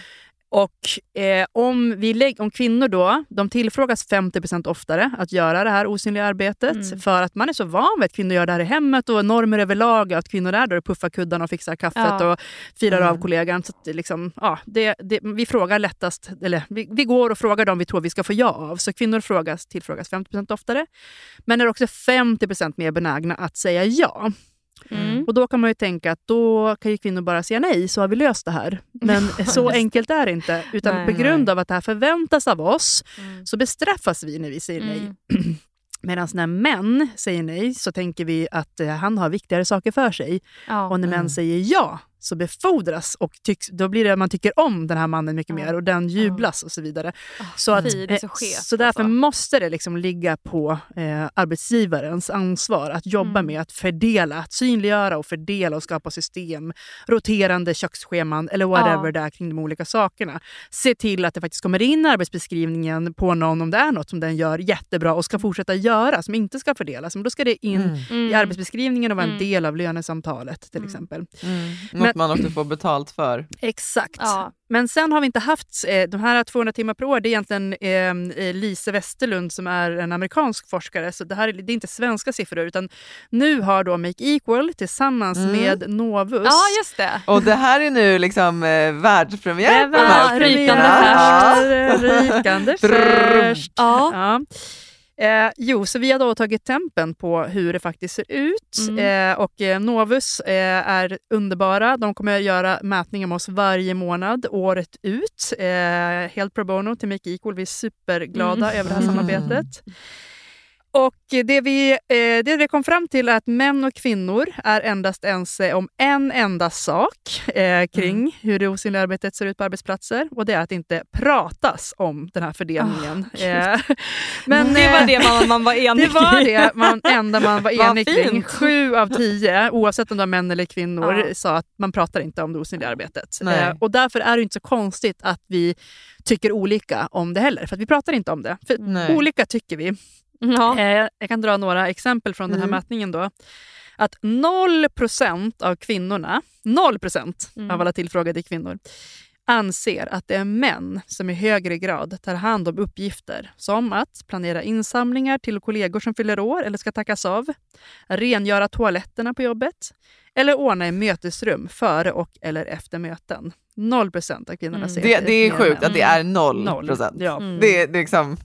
Och eh, om, vi lägger, om kvinnor då, de tillfrågas femtio procent oftare att göra det här osynliga arbetet mm. för att man är så van vid att kvinnor gör det här i hemmet och normer överlag att kvinnor är där och puffar kuddarna och fixar kaffet ja. och firar mm. av kollegan. Så det liksom, ja, det, det, vi frågar lättast, eller vi, vi går och frågar dem vi tror vi ska få ja av. Så kvinnor frågas, tillfrågas femtio procent oftare, men är också femtio procent mer benägna att säga ja. Mm. Och då kan man ju tänka att då kan ju kvinnor bara säga nej, så har vi löst det här. Men så enkelt är det inte. Utan nej, på grund nej. av att det här förväntas av oss mm. så bestraffas vi när vi säger nej. Mm. Medan när män säger nej så tänker vi att eh, han har viktigare saker för sig. Ja. Och när män mm. säger ja så befordras och tycks, då blir det man tycker om den här mannen mycket mer och den jublas och så vidare. Oh, så, att, fy, det är så, skevt, så därför alltså. måste det liksom ligga på eh, arbetsgivarens ansvar att jobba mm. med att fördela, att synliggöra och fördela och skapa system, roterande köksscheman eller whatever oh. där kring de olika sakerna. Se till att det faktiskt kommer in arbetsbeskrivningen på någon om det är något som den gör jättebra och ska fortsätta göra, som inte ska fördelas. Men då ska det in mm. i arbetsbeskrivningen och vara en mm. del av lönesamtalet till mm. exempel. Mm. Men, man också får betalt för. Exakt. Ja. Men sen har vi inte haft eh, de här tvåhundra timmar per år. Det är egentligen eh, Lise Westerlund som är en amerikansk forskare. Så det här är, det är inte svenska siffror, utan nu har då Make Equal tillsammans mm. med Novus. Ja, just det. Och det här är nu liksom eh, världspremiär. Det var rykande färskt. Rykande färskt. Ja. ja. Eh, jo, så vi har då tagit tempen på hur det faktiskt ser ut mm. eh, och eh, Novus eh, är underbara. De kommer att göra mätningar med oss varje månad, året ut. Eh, helt pro bono till Make Equal. Vi är superglada mm. över det här samarbetet. Och det vi, eh, det vi kom fram till är att män och kvinnor är endast ense om en enda sak eh, kring mm. hur det osynliga arbetet ser ut på arbetsplatser. Och det är att inte pratas om den här fördelningen. Oh, eh, men det var det man, man var enig Det var det man, enda man var enig kring. Sju av tio, oavsett om det var män eller kvinnor, ja. sa att man pratar inte om det osynliga arbetet. Eh, och därför är det inte så konstigt att vi tycker olika om det heller. För att vi pratar inte om det. För Nej. olika tycker vi. Ja. Eh, jag kan dra några exempel från mm. den här mätningen då. Att noll procent av kvinnorna, noll procent mm. av alla tillfrågade kvinnor anser att det är män som i högre grad tar hand om uppgifter som att planera insamlingar till kollegor som fyller år eller ska tackas av, rengöra toaletterna på jobbet eller ordna i mötesrum före och eller efter möten. Noll procent av kvinnorna mm. säger det. Det är sjukt att det är noll procent. Ja. Mm. Det är liksom...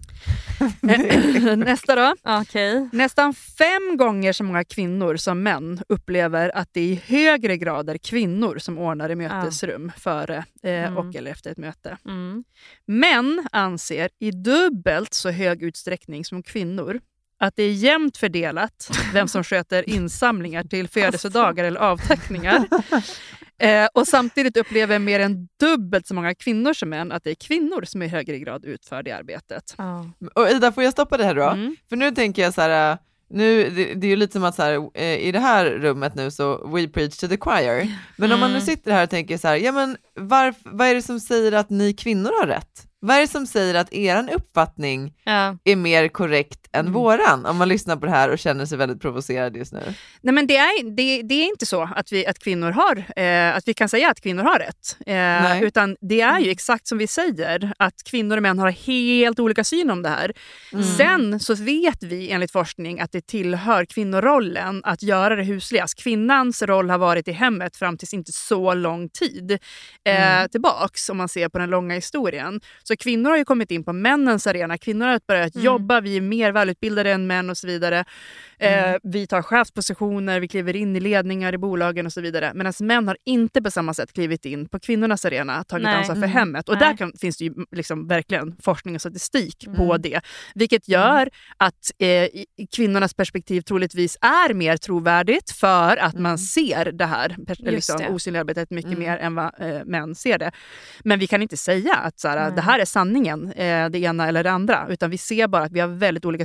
Nästa då. Okay. Nästan fem gånger så många kvinnor som män upplever att det i högre grad är kvinnor som ordnar i mötesrum ja. före eh, mm. och eller efter ett möte. Mm. Män anser i dubbelt så hög utsträckning som kvinnor att det är jämnt fördelat vem som sköter insamlingar till födelsedagar eller avtackningar. Eh, och samtidigt upplever mer än dubbelt så många kvinnor som män att det är kvinnor som i högre grad utför det arbetet. Oh. Och Ida, får jag stoppa det här då? Mm. För nu tänker jag så här, nu, det, det är ju lite som att så här, eh, i det här rummet nu så we preach to the choir. Men mm. om man nu sitter här och tänker så här, ja men varf, vad är det som säger att ni kvinnor har rätt? Vad är det som säger att eran uppfattning ja. är mer korrekt än mm. våran? Om man lyssnar på det här och känner sig väldigt provocerad just nu. Nej, men det är, det, det är inte så att vi, att kvinnor har, eh, att vi kan säga att kvinnor har rätt. Eh, utan det är ju exakt som vi säger, att kvinnor och män har helt olika syn om det här. Mm. Sen så vet vi enligt forskning att det tillhör kvinnorollen att göra det husligast. Kvinnans roll har varit i hemmet fram tills inte så lång tid eh, mm. tillbaks, om man ser på den långa historien. Så kvinnor har ju kommit in på männens arena. Kvinnor har börjat mm. jobba, vi är mer välutbildade än män och så vidare. Mm. Eh, vi tar chefspositioner, vi kliver in i ledningar i bolagen och så vidare. Medan män har inte på samma sätt klivit in på kvinnornas arena, tagit Nej. ansvar för mm. hemmet. Och Nej. där kan, finns det ju liksom verkligen forskning och statistik mm. på det. Vilket gör mm. att eh, kvinnornas perspektiv troligtvis är mer trovärdigt för att mm. man ser det här liksom, det. osynliga arbetet mycket mm. mer än vad eh, män ser det. Men vi kan inte säga att såhär, det här är sanningen, eh, det ena eller det andra. Utan vi ser bara att vi har väldigt olika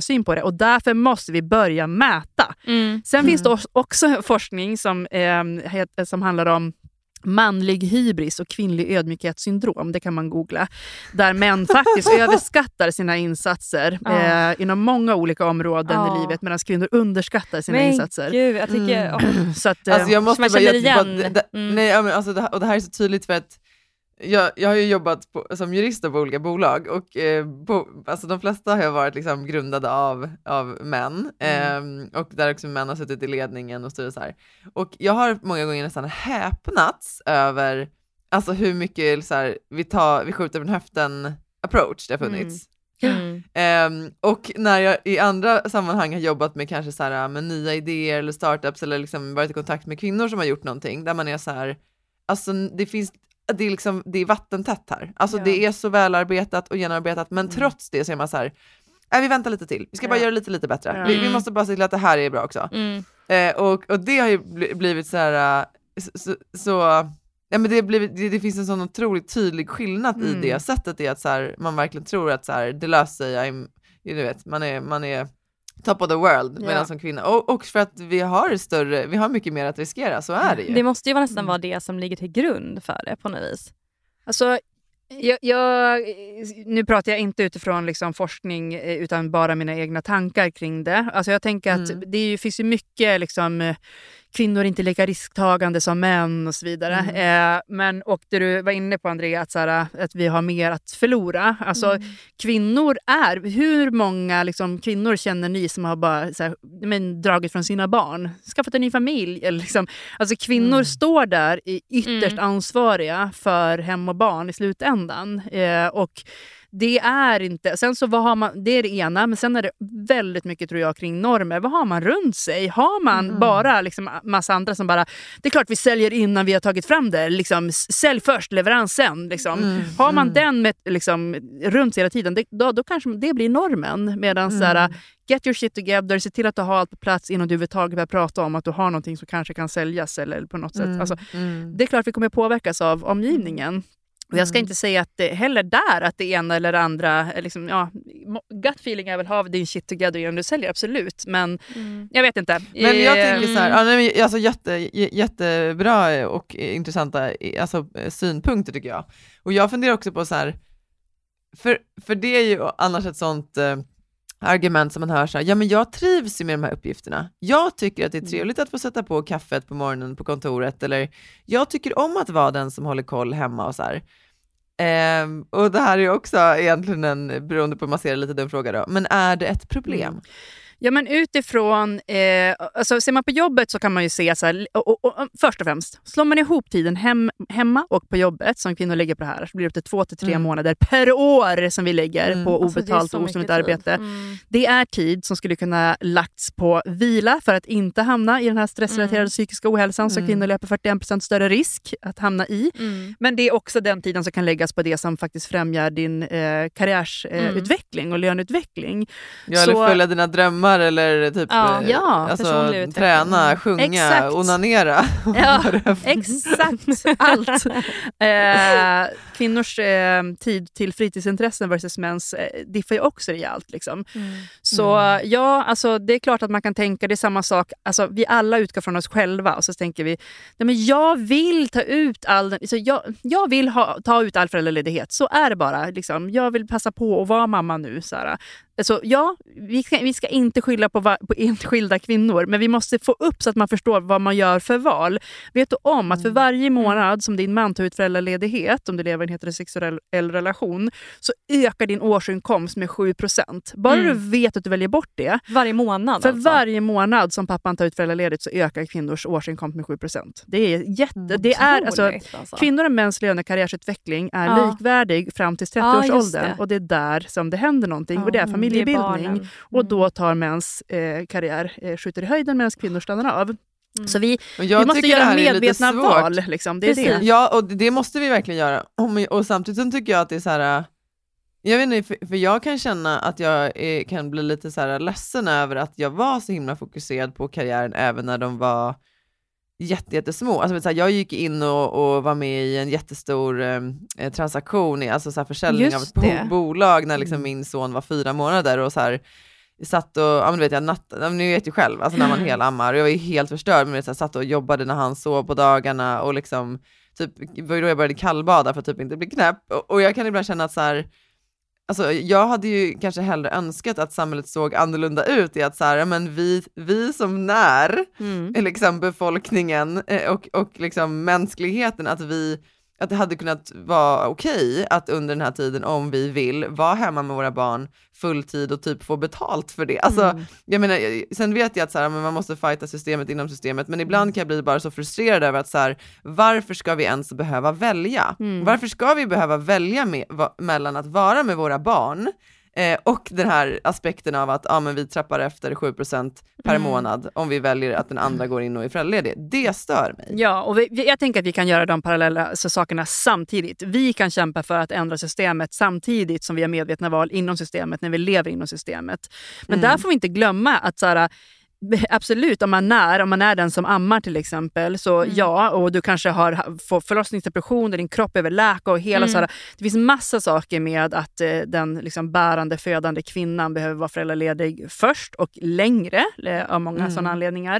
syn på det. Och därför måste vi börja mäta. Mm. Sen mm. finns det också forskning som, eh, heter, som handlar om manlig hybris och kvinnlig ödmjukhetssyndrom. Det kan man googla. Där män faktiskt överskattar sina insatser ja. eh, inom många olika områden ja. i livet, medan kvinnor underskattar sina men insatser. Gud, jag tycker... Mm. Så att, alltså jag måste man bara, känner jag, igen. Bara, det, mm. Nej, men alltså det, och det här är så tydligt för att Jag, jag har ju jobbat på, som jurist på olika bolag och eh, på, alltså de flesta har varit liksom grundade av, av män mm. eh, och där också män har suttit i ledningen och styr så här. Och jag har många gånger nästan häpnats över alltså hur mycket så här, vi, tar, vi skjuter från höften approach det har funnits. Mm. Mm. Eh, och när jag i andra sammanhang har jobbat med kanske så här, med nya idéer eller startups eller liksom varit i kontakt med kvinnor som har gjort någonting där man är så här, alltså det finns det är liksom, det är vattentätt här. Alltså ja. det är så välarbetat och genomarbetat, men mm. trots det så är man så här, äh, vi väntar lite till. Vi ska ja. bara göra lite lite bättre. Mm. Vi, vi måste bara se till att det här är bra också. Mm. Eh, och, och det har ju blivit så här, så, så, så ja, men det, har blivit, det, det finns en sån otroligt tydlig skillnad mm. i det sättet är att så här, man verkligen tror att så här, det löser sig. I'm, du vet, man är, man är top of the world medan ja. som kvinna. Och, och för att vi har större, vi har mycket mer att riskera, så är det ju. Det måste ju vara nästan vara det som ligger till grund för det på något vis. Alltså, jag, jag, nu pratar jag inte utifrån liksom forskning utan bara mina egna tankar kring det. Alltså jag tänker att mm. det är, finns ju mycket liksom, kvinnor är inte lika risktagande som män och så vidare. Mm. Eh, men och det du var inne på, Andrea, att, så här, att vi har mer att förlora. Alltså mm. kvinnor är, hur många liksom, kvinnor känner ni som har bara så här, men, dragit från sina barn, skaffat en ny familj? Eller, liksom, alltså kvinnor mm. står där i ytterst mm. ansvariga för hem och barn i slutändan. Eh, och det är inte, sen så vad har man, det är det ena, men sen är det väldigt mycket tror jag kring normer. Vad har man runt sig? Har man mm. bara liksom massa andra som bara, det är klart vi säljer innan vi har tagit fram det, liksom sälj först, leverans sen liksom. Mm. Har man mm. den med, liksom, runt sig hela tiden, det, då, då kanske det blir normen, medan mm. såhär, get your shit together, se till att du har allt på plats innan du överhuvudtaget börjar prata om att du har någonting som kanske kan säljas eller på något mm. sätt. Alltså, mm. det är klart vi kommer påverkas av omgivningen. Och jag ska mm. inte säga att det heller där att det ena eller det andra liksom, ja, gut feeling är väl ha din shit together innan du säljer, absolut, men mm. jag vet inte. Men jag tänker så här, ja, nej, alltså jätte, jättebra och intressanta alltså, synpunkter tycker jag. Och jag funderar också på så här, för, för det är ju annars ett sånt eh, argument som man hör så här, ja men jag trivs ju med de här uppgifterna. Jag tycker att det är trevligt att få sätta på kaffet på morgonen på kontoret, eller jag tycker om att vara den som håller koll hemma och så här. Ehm, och det här är ju också egentligen en, beroende på hur man ser det, lite dum fråga då, men är det ett problem? Mm. Ja, men utifrån, eh, alltså ser man på jobbet så kan man ju se så här, och, och, och, först och främst, slår man ihop tiden hem, hemma och på jobbet som kvinnor lägger på det här, så blir det upp till två till tre mm. månader per år som vi lägger mm. på obetalt alltså, och osynligt arbete. Mm. Det är tid som skulle kunna lagts på vila för att inte hamna i den här stressrelaterade mm. psykiska ohälsan mm. så kvinnor löper fyrtioen procent större risk att hamna i. Mm. Men det är också den tiden som kan läggas på det som faktiskt främjar din eh, karriärsutveckling eh, mm. och löneutveckling. Ja, så, eller följa dina drömmar eller typ ja, eh, ja, alltså, träna, sjunga, exakt. onanera. Ja, exakt. Allt. Eh, kvinnors eh, tid till fritidsintressen versus mäns eh, diffar ju också rejält. Liksom. Mm. Så mm. ja, alltså, det är klart att man kan tänka, det är samma sak. Alltså, vi alla utgår från oss själva och så tänker vi, nej, men jag vill ta ut all den, alltså, jag, jag vill ha, ta ut all föräldraledighet. Så är det bara. Liksom. Jag vill passa på att vara mamma nu. Så här. Alltså, ja, vi ska, vi ska inte skylla på, va, på enskilda kvinnor, men vi måste få upp så att man förstår vad man gör för val. Vet du om att för varje månad som din man tar ut föräldraledighet, om du lever i en heterosexuell relation, så ökar din årsinkomst med sju procent. Bara mm. du vet att du väljer bort det. Varje månad För alltså. varje månad som pappan tar ut föräldraledigt så ökar kvinnors årsinkomst med sju procent. Det är jätte... Mm, det är, alltså, alltså. Kvinnor och mäns löne- och karriärsutveckling är ja. likvärdig fram till trettio-årsåldern. Ja, och det är där som det händer någonting. Ja, och det är familjebildning. Mm. Och då tar mäns eh, karriär eh, skjuter i höjden medan kvinnor stannar av. Mm. Så vi, vi måste göra medvetna val. Liksom. Det är det. Ja, och det måste vi verkligen göra. Och samtidigt så tycker jag att det är så här... Jag vet inte, för, för jag kan känna att jag är, kan bli lite så här ledsen över att jag var så himla fokuserad på karriären även när de var jätte, jättesmå. Alltså, så här, jag gick in och, och var med i en jättestor eh, transaktion, alltså så här, försäljning Just av ett bo- bolag när liksom, min son var fyra månader och så här, satt och, ja men du vet jag natt, ni vet ju själv, alltså när man helammar, och jag var ju helt förstörd, men jag satt och jobbade när han sov på dagarna och liksom, typ, var ju då jag började kallbada för att typ inte bli knäpp, och, och jag kan ibland känna att så här, alltså jag hade ju kanske hellre önskat att samhället såg annorlunda ut i att så här, men vi, vi som när mm. liksom befolkningen och, och liksom mänskligheten, att vi att det hade kunnat vara okej att under den här tiden, om vi vill, vara hemma med våra barn fulltid och typ få betalt för det. Alltså, mm. jag menar, sen vet jag att så här, men man måste fighta systemet inom systemet, men ibland kan jag bli bara så frustrerad över att så här, varför ska vi ens behöva välja? Mm. Varför ska vi behöva välja med, va, mellan att vara med våra barn Eh, och den här aspekten av att ah, men vi trappar efter sju procent per mm. månad om vi väljer att den andra går in och är föräldraledig. Det stör mig. Ja, och vi, jag tänker att vi kan göra de parallella så, sakerna samtidigt. Vi kan kämpa för att ändra systemet samtidigt som vi har medvetna val inom systemet när vi lever inom systemet. Men mm. där får vi inte glömma att så här, absolut, om man är om man är den som ammar till exempel, så mm. ja, och du kanske har får förlossningsdepression, din kropp är överläka och hela mm. så här, det finns massa saker med att eh, den liksom bärande födande kvinnan behöver vara föräldraledig först och längre eh, av många mm. sådana anledningar.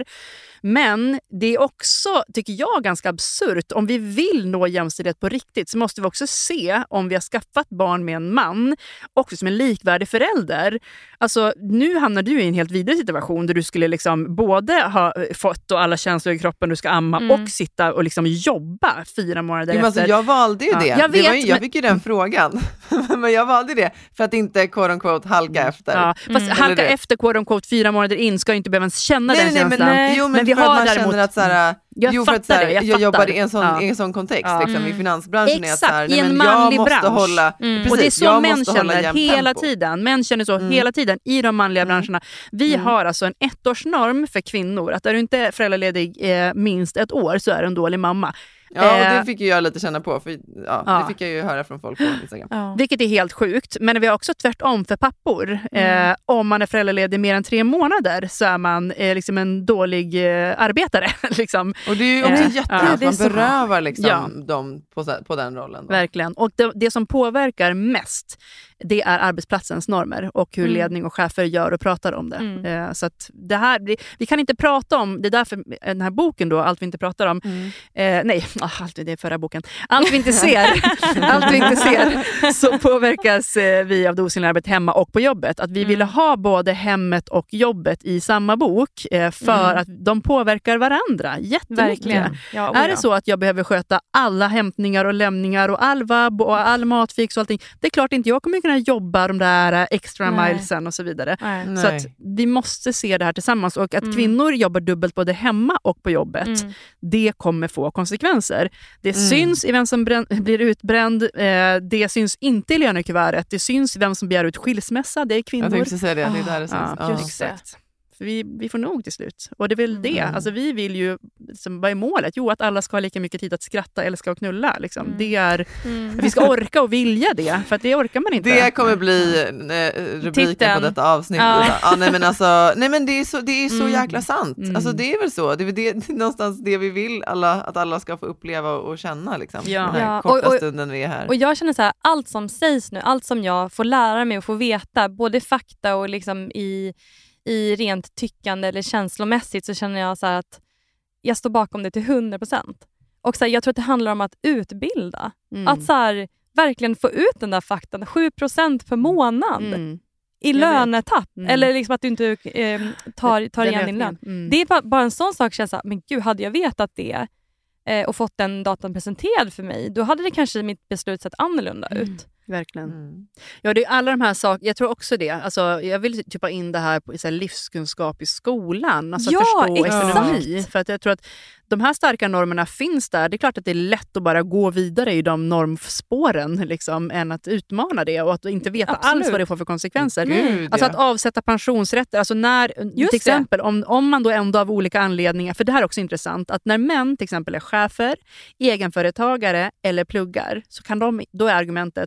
Men det är också, tycker jag, ganska absurt. Om vi vill nå jämställdhet på riktigt så måste vi också se om vi har skaffat barn med en man också som en likvärdig förälder. Alltså nu hamnar du i en helt vidrig situation där du skulle liksom både ha fått och alla känslor i kroppen, du ska amma mm. och sitta och liksom jobba fyra månader jo, efter. Alltså, jag valde ju det. Ja, jag, vet, det var ju, jag men... fick ju den frågan. Men jag valde det för att inte quote unquote halka mm. efter. Ja, fast mm. halka efter quote unquote fyra månader in ska inte behöva ens känna nej, den nej, känslan. Men, nej, jo, men, men vi har man däremot... känner att så här, jag jo, för att så här, det, jag, jag jobbade i en sån, ja. i en sån kontext ja. liksom, mm. i finansbranschen. Exakt, är att så här, nej, i en men manlig jag måste bransch. Hålla, mm. precis, och det är så jag män känner hela tempo. tiden. Män känner så mm. hela tiden i de manliga mm. branscherna. Vi mm. har alltså en ettårsnorm för kvinnor. Att är du inte föräldraledig eh, minst ett år så är du en dålig mamma. Ja, och det fick ju jag lite känna på, för ja, ja. det fick jag ju höra från folk på Instagram. Ja. Vilket är helt sjukt, men vi har också tvärtom för pappor. Mm. Eh, om man är föräldraledig mer än tre månader så är man eh, liksom en dålig eh, arbetare. liksom. Och det är ju också eh, jättebra ja, att man så... berövar liksom, ja. dem på, på den rollen. Då. Verkligen, och det, det som påverkar mest, det är arbetsplatsens normer och hur mm. ledning och chefer gör och pratar om det. Mm. Eh, så att det här, det, vi kan inte prata om, det är därför den här boken då, Allt vi inte pratar om, mm. eh, nej, oh, allt, det är förra boken, allt vi inte ser, allt vi inte ser, så påverkas eh, vi av det osynliga arbetet hemma och på jobbet. Att vi mm. ville ha både hemmet och jobbet i samma bok eh, för mm. att de påverkar varandra jättemycket. Ja, är det så att jag behöver sköta alla hämtningar och lämningar och all vabb och all matfix och allting, det är klart inte jag kommer kunna jobba de där extra Nej. milesen och så vidare. Nej. Så att vi måste se det här tillsammans, och att mm. kvinnor jobbar dubbelt både hemma och på jobbet, mm. det kommer få konsekvenser. Det mm. syns i vem som brän- blir utbränd, eh, det syns inte i lönekuvertet, det syns i vem som begär ut skilsmässa, det är kvinnor. Jag tänkte säga det, det är där det syns. Ja, just exakt. Vi, vi får nog till slut. Och det är väl mm. det. Alltså, vi vill ju, liksom, vad är målet? Jo, att alla ska ha lika mycket tid att skratta, älska och knulla. Liksom. Mm. Det är, mm. vi ska orka och vilja det, för att det orkar man inte. Det kommer bli eh, rubriken Titeln. På detta avsnitt. Ja. Ja, nej, men alltså, nej, men det är så, det är så mm. jäkla sant. Mm. Alltså, det är väl så. Det är, det, det är någonstans det vi vill, alla, att alla ska få uppleva och, och känna. Liksom, ja. Den här ja. korta och, och, stunden vi är här. Och jag känner så här, allt som sägs nu, allt som jag får lära mig och få veta, både fakta och liksom i i rent tyckande eller känslomässigt, så känner jag så här att jag står bakom det till hundra procent. Och så här, jag tror att det handlar om att utbilda. Mm. Att så här, verkligen få ut den där faktan. sju procent per månad mm. i lönetapp. Mm. Eller liksom att du inte eh, tar, tar igen din lön. Mm. Det är bara, bara en sån sak, känns så här, men gud, hade jag vetat det eh, och fått den datan presenterad för mig, då hade det kanske mitt beslut sett annorlunda mm. ut. Verkligen. Mm. Ja, det är alla de här sakerna. Jag tror också det. Alltså, jag vill typ ha in det här på så här, livskunskap i skolan. Alltså ja, förstå exakt. ekonomi. För att jag tror att de här starka normerna finns där. Det är klart att det är lätt att bara gå vidare i de normspåren liksom, än att utmana det och att inte veta Absolut. alls vad det får för konsekvenser. Gud, alltså ja. att avsätta pensionsrätter. Alltså när, till exempel, om, om man då ändå av olika anledningar, för det här är också intressant, att när män till exempel är chefer, egenföretagare eller pluggar, så kan de, då är argumentet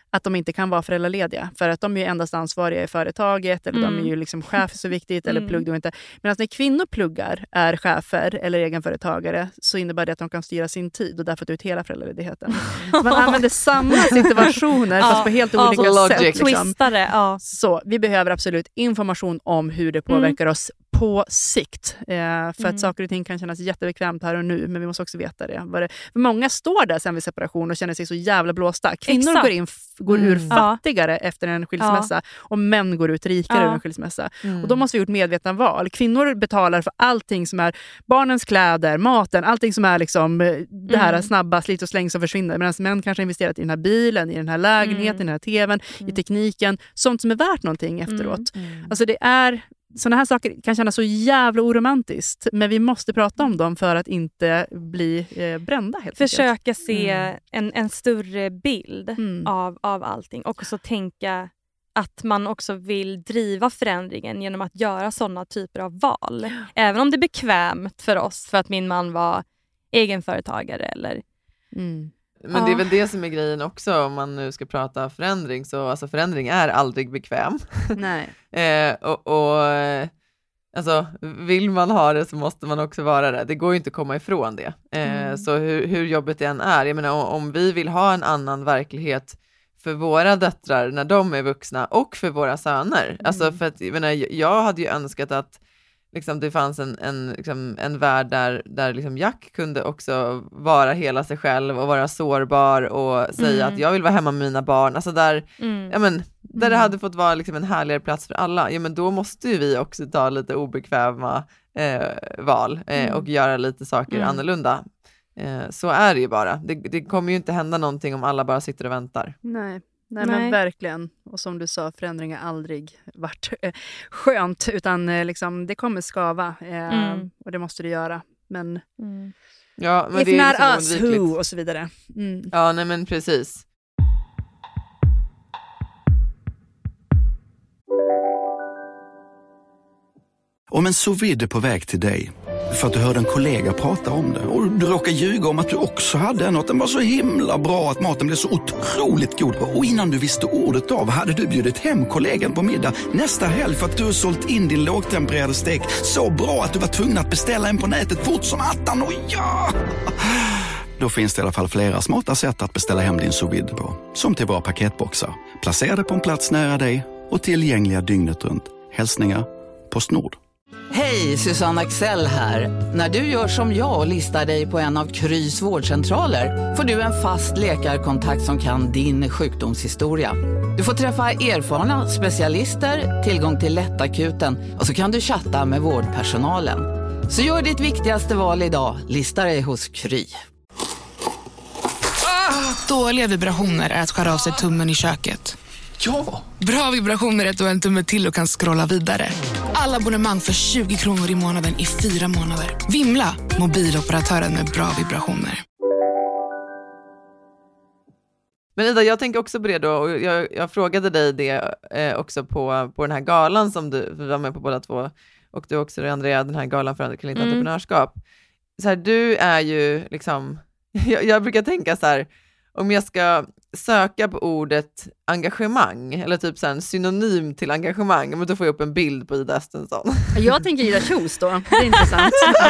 att de inte kan vara föräldralediga. För att de är ju endast ansvariga i företaget. Eller mm. de är ju liksom chef så viktigt. Eller mm. plugg då inte. Medan när kvinnor pluggar, är chefer eller egenföretagare, så innebär det att de kan styra sin tid och därför ta ut hela föräldraledigheten. Så man använder samma situationer fast på helt olika ja, sätt. Liksom. Twistare, ja. Så vi behöver absolut information om hur det påverkar mm. oss på sikt. Eh, för mm. att saker och ting kan kännas jättebekvämt här och nu, men vi måste också veta det. det för många står där sen vid separation och känner sig så jävla blåsta. Kvinnor Exakt. går, in, går ur mm. fattigare ja. efter en skilsmässa ja. och män går ut rikare ja. ur en skilsmässa. Mm. Och då måste vi gjort medvetna val. Kvinnor betalar för allting som är barnens kläder, maten, allting som är liksom det här mm. snabba slit och släng som försvinner. Medan män kanske har investerat i den här bilen, i den här lägenheten, mm. i den här tvn, mm. i tekniken. Sånt som är värt någonting efteråt. Mm. Mm. Alltså det är såna här saker kan kännas så jävla oromantiskt, men vi måste prata om dem för att inte bli eh, brända helt Försöka enkelt. se mm. en, en större bild mm. av, av allting och så tänka att man också vill driva förändringen genom att göra sådana typer av val. Även om det är bekvämt för oss för att min man var egenföretagare eller... Mm. Men det är väl det som är grejen också om man nu ska prata förändring. Så alltså förändring är aldrig bekväm. Nej. eh, och, och alltså, vill man ha det så måste man också vara det. Det går ju inte att komma ifrån det. Eh, mm. Så hur, hur jobbet det än är. Jag menar, om, om vi vill ha en annan verklighet för våra döttrar när de är vuxna och för våra söner. Mm. Alltså för att jag, menar, jag hade ju önskat att liksom, det fanns en, en, liksom, en värld där, där liksom Jack kunde också vara hela sig själv och vara sårbar och säga mm. att jag vill vara hemma med mina barn. Alltså där, mm. ja, men, där mm. det hade fått vara liksom, en härligare plats för alla. Ja, men då måste ju vi också ta lite obekväma eh, val eh, mm. och göra lite saker mm. annorlunda. Eh, så är det ju bara. Det, det kommer ju inte hända någonting om alla bara sitter och väntar. Nej. Nej, Nej men verkligen. Och som du sa, förändring har aldrig varit eh, skönt, utan eh, liksom, det kommer skava eh, mm. och det måste det göra. Men, mm. ja, men if det är not liksom us, who och så vidare. Mm. Ja, nej men precis. Om en sous vide är på väg till dig för att du hörde en kollega prata om det och du råkar ljuga om att du också hade en och den var så himla bra att maten blev så otroligt god. Och innan du visste ordet av hade du bjudit hem kollegan på middag nästa helg för att du har sålt in din lågtempererade stek så bra att du var tvungen att beställa en på nätet fort som attan. Och ja! Då finns det i alla fall flera smarta sätt att beställa hem din sous vide på. Som till våra paketboxar. Placerade på en plats nära dig och tillgängliga dygnet runt. Hälsningar PostNord. Hej, Susanne Axel här. När du gör som jag och listar dig på en av Krys vårdcentraler får du en fast läkarkontakt som kan din sjukdomshistoria. Du får träffa erfarna specialister, tillgång till lättakuten och så kan du chatta med vårdpersonalen. Så gör ditt viktigaste val idag, lista dig hos Kry. Ah, dåliga vibrationer är att skära av sig tummen i köket. Ja! Bra vibrationer är att du har en tumme till och kan scrolla vidare. Alla abonnemang för tjugo kronor i månaden i fyra månader. Vimla, mobiloperatören med bra vibrationer. Men Ida, jag tänker också på det då. Och jag, jag frågade dig det eh, också på, på den här galan som du var med på båda två. Och du också, Andrea, den här galan för kvinnligt mm. entreprenörskap. Så här, du är ju liksom... Jag, jag brukar tänka så här, om jag ska söka på ordet engagemang eller typ så här en synonym till engagemang, men då får jag upp en bild på Ida Östensson. Jag tänker Ida Kjos då. Det är intressant.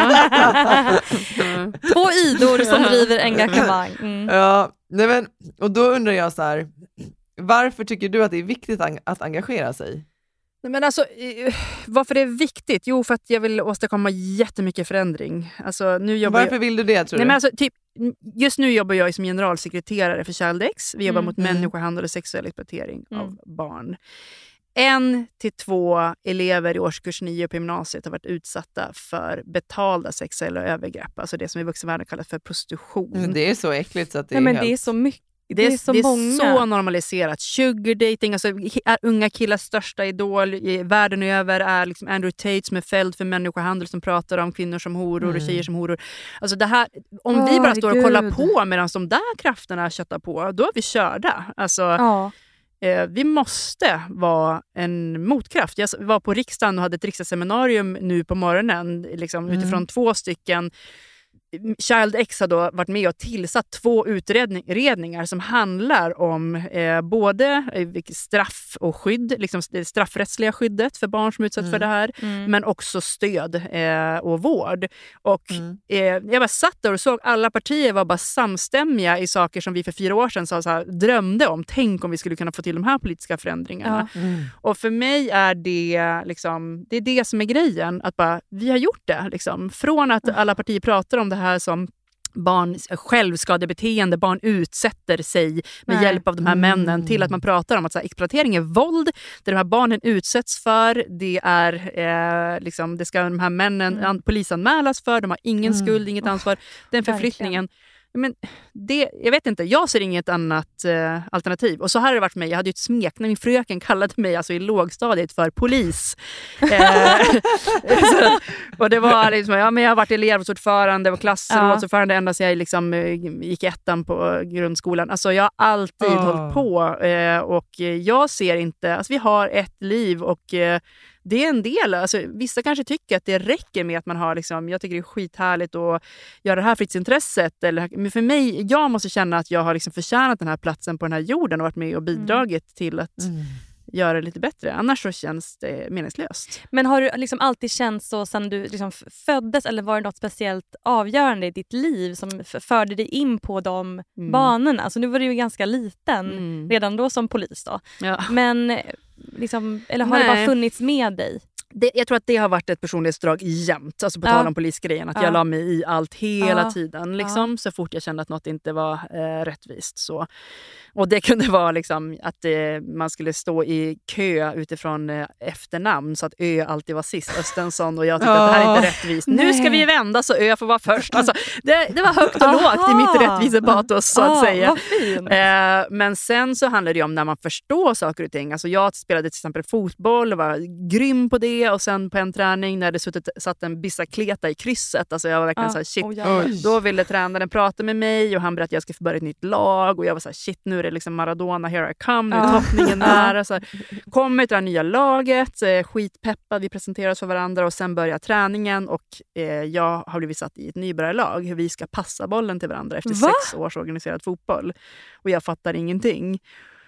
Två idor som driver engagemang. Mm. Ja, nej men, och då undrar jag så här, varför tycker du att det är viktigt att engagera sig? Men alltså, varför det är viktigt? Jo, för att jag vill åstadkomma jättemycket förändring. Alltså, nu jobbar varför jag... vill du det, tror du? Nej, men alltså, typ, just nu jobbar jag som generalsekreterare för Childex. Vi jobbar Mm. mot människohandel och sexuell exploatering Mm. av barn. En till två elever i årskurs nio på gymnasiet har varit utsatta för betalda sexuella övergrepp. Alltså det som i vuxenvärlden kallas för prostitution. Mm, det är så äckligt så att det ja, är men helt... det är så mycket. Det är, det är så det är många. så normaliserat. Sugar dating, alltså är unga killars största idol i världen över är liksom Andrew Tate som är fälld för människohandel, som pratar om kvinnor som horor mm. och tjejer som horor. Alltså det här, om oh, vi bara står och Gud. kollar på medan de där krafterna köttar på, då är vi körda. Alltså, Ja. eh, vi måste vara en motkraft. Jag var på riksdagen och hade ett riksdagsseminarium nu på morgonen liksom, Mm. utifrån två stycken Child X har då varit med och tillsatt två utredningar som handlar om eh, både straff och skydd, liksom det straffrättsliga skyddet för barn som utsätts mm. för det här, mm. men också stöd eh, och vård. Och mm. eh, jag bara satt där och såg alla partier var bara samstämmiga i saker som vi för fyra år sedan så, så här, drömde om. Tänk om vi skulle kunna få till de här politiska förändringarna. Ja. Mm. Och för mig är det liksom, det är det som är grejen, att bara, vi har gjort det. Liksom. Från att alla partier pratar om det här som barn självskadebeteende, barn utsätter sig med Nej. hjälp av de här mm. männen, till att man pratar om att så här, exploatering är våld, det de här barnen utsätts för, det är eh, liksom, det ska de här männen mm. polisanmälas för, de har ingen mm. skuld, inget ansvar, den förflyttningen. Verkligen. Men det, jag vet inte, jag ser inget annat eh, alternativ. Och så här har det varit för mig. Jag hade ju ett smek när min fröken kallade mig alltså i lågstadiet för polis. Eh, så, och det var liksom, ja, men jag har varit elevrådsordförande och klassrådsordförande ja. ända sedan jag liksom, gick ettan på grundskolan. Alltså jag har alltid oh. hållit på. Eh, och jag ser inte, alltså vi har ett liv och eh, det är en del, alltså, vissa kanske tycker att det räcker med att man har liksom, jag tycker det är skithärligt att göra det här fritidsintresset, eller, men för mig, jag måste känna att jag har liksom förtjänat den här platsen på den här jorden och varit med och bidragit mm. till att mm. göra det lite bättre, annars så känns det meningslöst. Men har du liksom alltid känt så sedan du liksom föddes, eller var det något speciellt avgörande i ditt liv som förde dig in på de mm. banorna? Alltså nu var du ju ganska liten mm. redan då som polis då. Ja. Men liksom, eller har Nej. det bara funnits med dig? Det, jag tror att det har varit ett personlighetsdrag jämt, alltså på ja. tal om polisgrejen, att ja. jag la mig i allt hela ja. tiden liksom, ja. så fort jag kände att något inte var eh, rättvist så. Och det kunde vara liksom att eh, man skulle stå i kö utifrån eh, efternamn så att Ö alltid var sist, Östensson, och jag tyckte oh. att det här är inte rättvist. Nej. Nu ska vi vända så Ö får vara först. Alltså, det, det var högt och lågt i mitt rättvisepatos så att oh, säga. Eh, men sen så handlar det om när man förstår saker och ting. Alltså jag spelade till exempel fotboll och var grym på det. Och sen på en träning när det suttit, satt en bicicleta i krysset. Alltså jag var verkligen ah, så här, shit. Oh, då ville tränaren prata med mig och han berättade att jag ska få börja ett nytt lag. Och jag var så här, shit, nu är det liksom Maradona, here I come. Nu är ah. toppningen nära. Så kommer till det här nya laget, skitpeppad. Vi presenterar oss för varandra och sen börjar träningen. Och eh, jag har blivit satt i ett nybörjarlag. Hur vi ska passa bollen till varandra efter Va? sex års organiserad fotboll. Och jag fattar ingenting.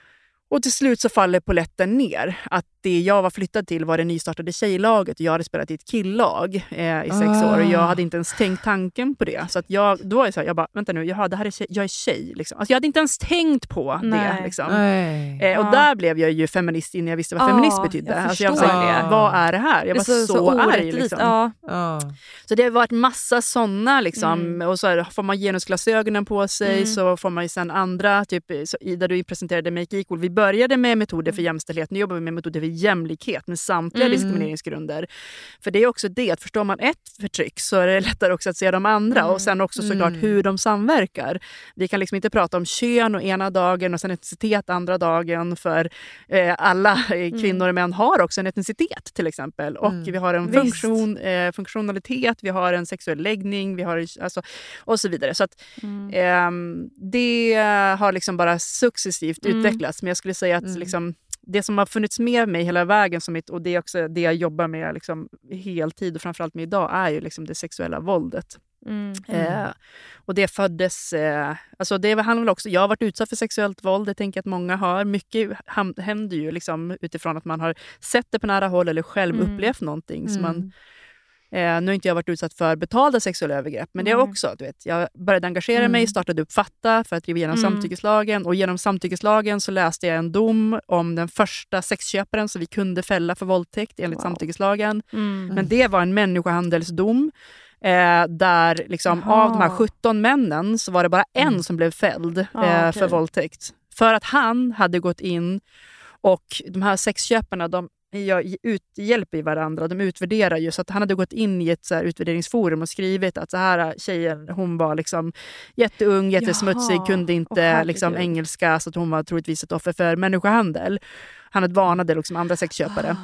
Och till slut så faller polletten ner. Att det jag var flyttad till var det nystartade tjejlaget. Och jag hade spelat i ett killag eh, i sex ah. år. Och jag hade inte ens tänkt tanken på det. Så att jag, då var jag så här, jag bara, vänta nu, jag, det här är tjej, jag är tjej. Liksom. Alltså jag hade inte ens tänkt på Nej. det. Liksom. Eh, och ah. där blev jag ju feminist innan jag visste vad ah, feminist betydde. Jag alltså jag var så här, vad är det här? Jag var så, så, så arg. Liksom. Ah. Ah. Så det har varit massa sådana. Liksom. Mm. Och så här, får man genusglasögonen på sig mm. så får man ju sen andra. Typ, så, där du presenterade Make Equal. Vi började med metoder för jämställdhet. Nu jobbar vi med metoder för jämlikhet med samtliga mm. diskrimineringsgrunder. För det är också det, att förstår man ett förtryck så är det lättare också att se de andra mm. och sen också såklart mm. hur de samverkar. Vi kan liksom inte prata om kön och ena dagen och sen etnicitet andra dagen, för eh, alla eh, kvinnor och män har också en etnicitet till exempel. Och mm. vi har en funktion, eh, funktionalitet, vi har en sexuell läggning, vi har alltså, och så vidare. Så att mm. eh, det har liksom bara successivt mm. utvecklats. Men jag skulle säga att mm. liksom det som har funnits med mig hela vägen som mitt, och det är också det jag jobbar med liksom heltid och framförallt med idag, är ju liksom det sexuella våldet. Mm. Eh, och det föddes eh, alltså det handlar väl också, jag har varit utsatt för sexuellt våld, det tänker jag att många har. Mycket ham- händer ju liksom utifrån att man har sett det på nära håll eller själv mm. upplevt någonting mm. som man Eh, nu har inte jag varit utsatt för betalda sexuella övergrepp, men det är också, du vet, jag började engagera mm. mig, startade upp Fatta för att driva igenom mm. samtyckeslagen, och genom samtyckeslagen så läste jag en dom om den första sexköparen som vi kunde fälla för våldtäkt enligt wow. samtyckeslagen. Mm. Men det var en människohandelsdom eh, där liksom av de här sjutton männen så var det bara en mm. som blev fälld eh, ah, okay. för våldtäkt. För att han hade gått in, och de här sexköparna, de jag uthjälper varandra, de utvärderar ju, så att han hade gått in i ett så här utvärderingsforum och skrivit att så här tjejen, hon var liksom jätteung, jättesmutsig, Jaha. kunde inte oh, liksom engelska, så att hon var troligtvis ett offer för människohandel. Han hade varnade liksom andra sexköpare.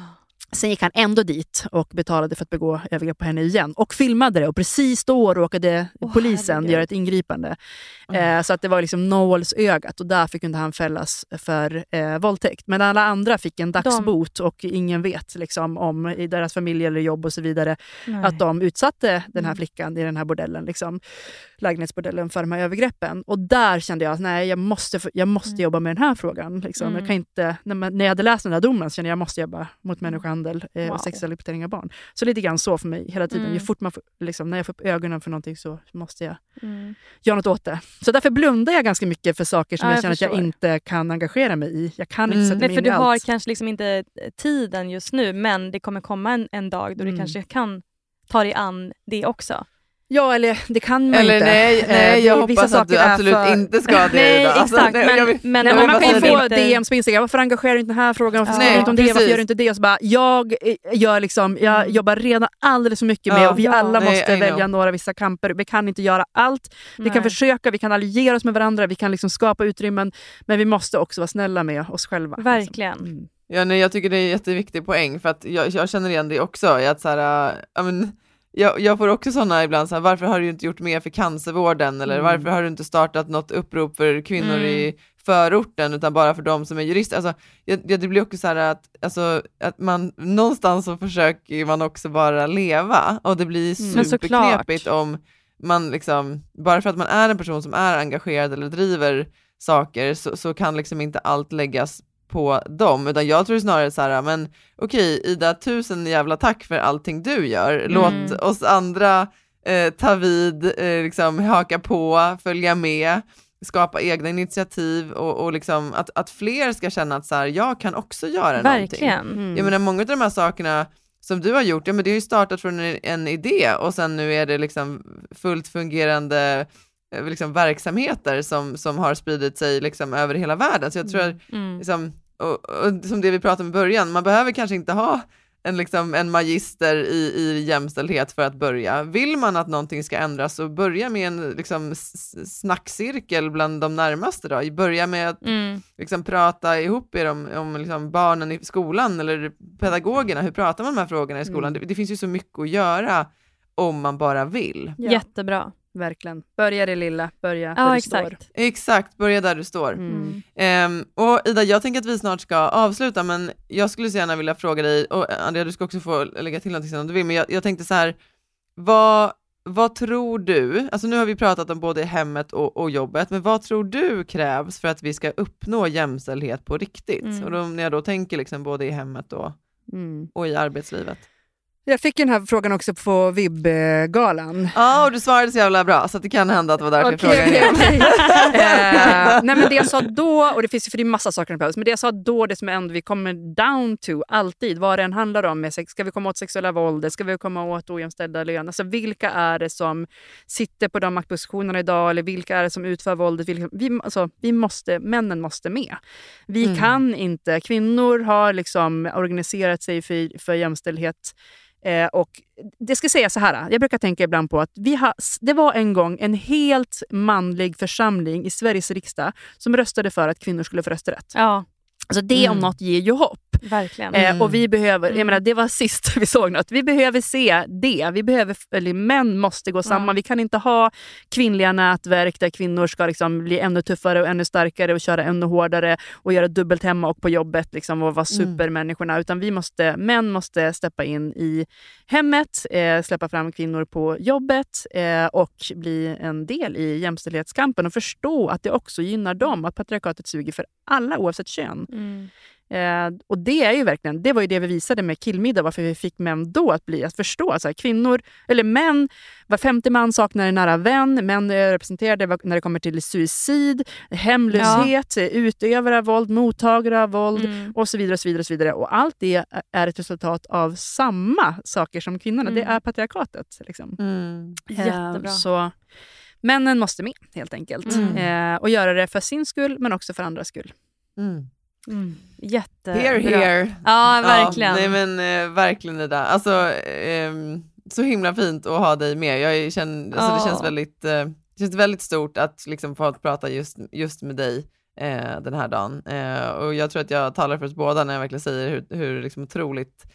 Sen gick han ändå dit och betalade för att begå övergrepp på henne igen. Och filmade det. Och precis då råkade oh, polisen herregud. göra ett ingripande. Mm. Eh, så att det var liksom nålsögat. Och därför kunde han fällas för eh, våldtäkt. Men alla andra fick en dagsbot. De... Och ingen vet liksom, om i deras familj eller jobb och så vidare. Nej. Att de utsatte den här flickan i den här bordellen. Liksom, lägenhetsbordellen för de här övergreppen. Och där kände jag att nej, jag måste, jag måste mm. jobba med den här frågan. Liksom. Mm. Jag kan inte, när, man, när jag hade läst den här domen så kände jag att jag måste jobba mot människohandel. Wow. Och sexuell exploatering av barn. Så lite grann så för mig hela tiden. Mm. Ju fort man får, liksom, när jag får upp ögonen för någonting så måste jag mm. göra något åt det. Så därför blundar jag ganska mycket för saker som ja, jag, jag känner förstår. att jag inte kan engagera mig i. Jag kan mm. inte sätta mig Nej, för in du i har allt. kanske liksom inte tiden just nu, men det kommer komma en, en dag då mm. du kanske kan ta dig an det också. Ja, eller det kan man eller inte. Nej, nej jag hoppas att du absolut för... inte ska det. Nej, idag. exakt. Alltså, nej, men, men, men, nej, men man kan ju få inte... D M's på Instagram. Varför engagerar du inte den här frågan? Varför skriver du inte om det? Precis. Varför gör du inte det? Och så bara, jag, gör liksom, jag mm. jobbar redan alldeles för mycket med ja, och vi ja, alla nej, måste välja några vissa kamper. Vi kan inte göra allt. Vi nej. kan försöka, vi kan alliera oss med varandra. Vi kan liksom skapa utrymmen. Men vi måste också vara snälla med oss själva. Verkligen. Liksom. Mm. Ja, nej, jag tycker det är en jätteviktig poäng. För att jag, jag känner igen det också. Att så här, äh, men, Jag, jag får också sådana ibland så här, varför har du inte gjort mer för cancervården eller mm. varför har du inte startat något upprop för kvinnor mm. i förorten utan bara för de som är jurister. Alltså, jag, jag, det blir också så här att, alltså, att man någonstans så försöker man också bara leva och det blir mm. superknepigt om man liksom, bara för att man är en person som är engagerad eller driver saker så, så kan liksom inte allt läggas på dem, utan jag tror snarare så här, men okej Ida, tusen jävla tack för allting du gör, mm. låt oss andra eh, ta vid, eh, liksom haka på, följa med, skapa egna initiativ och, och liksom att, att fler ska känna att så här, jag kan också göra Verkligen. någonting. Mm. Jag menar, många av de här sakerna som du har gjort, ja men det har ju startat från en, en idé och sen nu är det liksom fullt fungerande liksom verksamheter som, som har spridit sig liksom över hela världen. Så jag tror att mm. liksom, och, och som det vi pratade om i början, man behöver kanske inte ha en, liksom, en magister i, i jämställdhet för att börja. Vill man att någonting ska ändras så börja med en liksom, s- snackcirkel bland de närmaste då. Börja med att mm. liksom, prata ihop er om, om liksom, barnen i skolan eller pedagogerna. Hur pratar man om de här frågorna i skolan? Mm. Det, det finns ju så mycket att göra om man bara vill. Ja. Jättebra. Verkligen. Börja det lilla, börja ja, där du exakt. står. Exakt, börja där du står. Mm. Um, och Ida, jag tänker att vi snart ska avsluta, men jag skulle så gärna vilja fråga dig, och Andrea, du ska också få lägga till någonting om du vill, men jag, jag tänkte så här, vad, vad tror du, alltså nu har vi pratat om både hemmet och, och jobbet, men vad tror du krävs för att vi ska uppnå jämställdhet på riktigt? Mm. Och då, när jag då tänker liksom både i hemmet och, mm. och i arbetslivet. Jag fick den här frågan också på V I B-galan. Ja, och du svarade så jävla bra, så att det kan hända att det var därför okay, frågan är. Okay, okay. uh, nej men det jag sa då, och det finns ju för det är massa saker som behövs, men det jag sa då, det som ändå vi kommer down to alltid, vad det än handlar om, med sex, ska vi komma åt sexuella våld, ska vi komma åt ojämställda löner, alltså vilka är det som sitter på de maktpositionerna idag, eller vilka är det som utför våldet, vilka, vi, alltså, vi måste, männen måste med. Vi mm. kan inte, kvinnor har liksom organiserat sig för, för jämställdhet. Eh, och det ska säga så här, jag brukar tänka ibland på att vi har, det var en gång en helt manlig församling i Sveriges riksdag som röstade för att kvinnor skulle få rösträtt. Ja. Alltså det om mm. något ger ju hopp. Verkligen. Eh, och vi behöver, jag menar, det var sist vi såg något. Vi behöver se det. Vi behöver, eller män måste gå samman. Mm. Vi kan inte ha kvinnliga nätverk där kvinnor ska liksom bli ännu tuffare och ännu starkare och köra ännu hårdare och göra dubbelt hemma och på jobbet liksom, och vara supermänniskorna. Mm. Utan vi måste, män måste steppa in i hemmet, eh, släppa fram kvinnor på jobbet eh, och bli en del i jämställdhetskampen och förstå att det också gynnar dem, att patriarkatet suger för alla oavsett kön. Mm. Eh, och det är ju verkligen, det var ju det vi visade med Killmiddag, varför vi fick män då att bli, att förstå att så här, kvinnor, eller män, var femte man saknar en nära vän, män är representerade när det kommer till suicid, hemlöshet, ja. utövare av våld, mottagare av våld mm. och så vidare och så vidare och så vidare. Och allt det är ett resultat av samma saker som kvinnorna, mm. det är patriarkatet liksom. Mm. Eh, Jättebra. Så männen måste med helt enkelt mm. eh, och göra det för sin skull men också för andras skull. Mm. Mm. Jättebra. Here, here. Ja, verkligen. Ja, nej men eh, verkligen det där. Alltså, eh, så himla fint att ha dig med. Jag känner, alltså, det känns väldigt, eh, det känns väldigt stort att liksom få prata just, just med dig eh, den här dagen. Eh, och jag tror att jag talar för oss båda när jag verkligen säger hur, hur liksom otroligt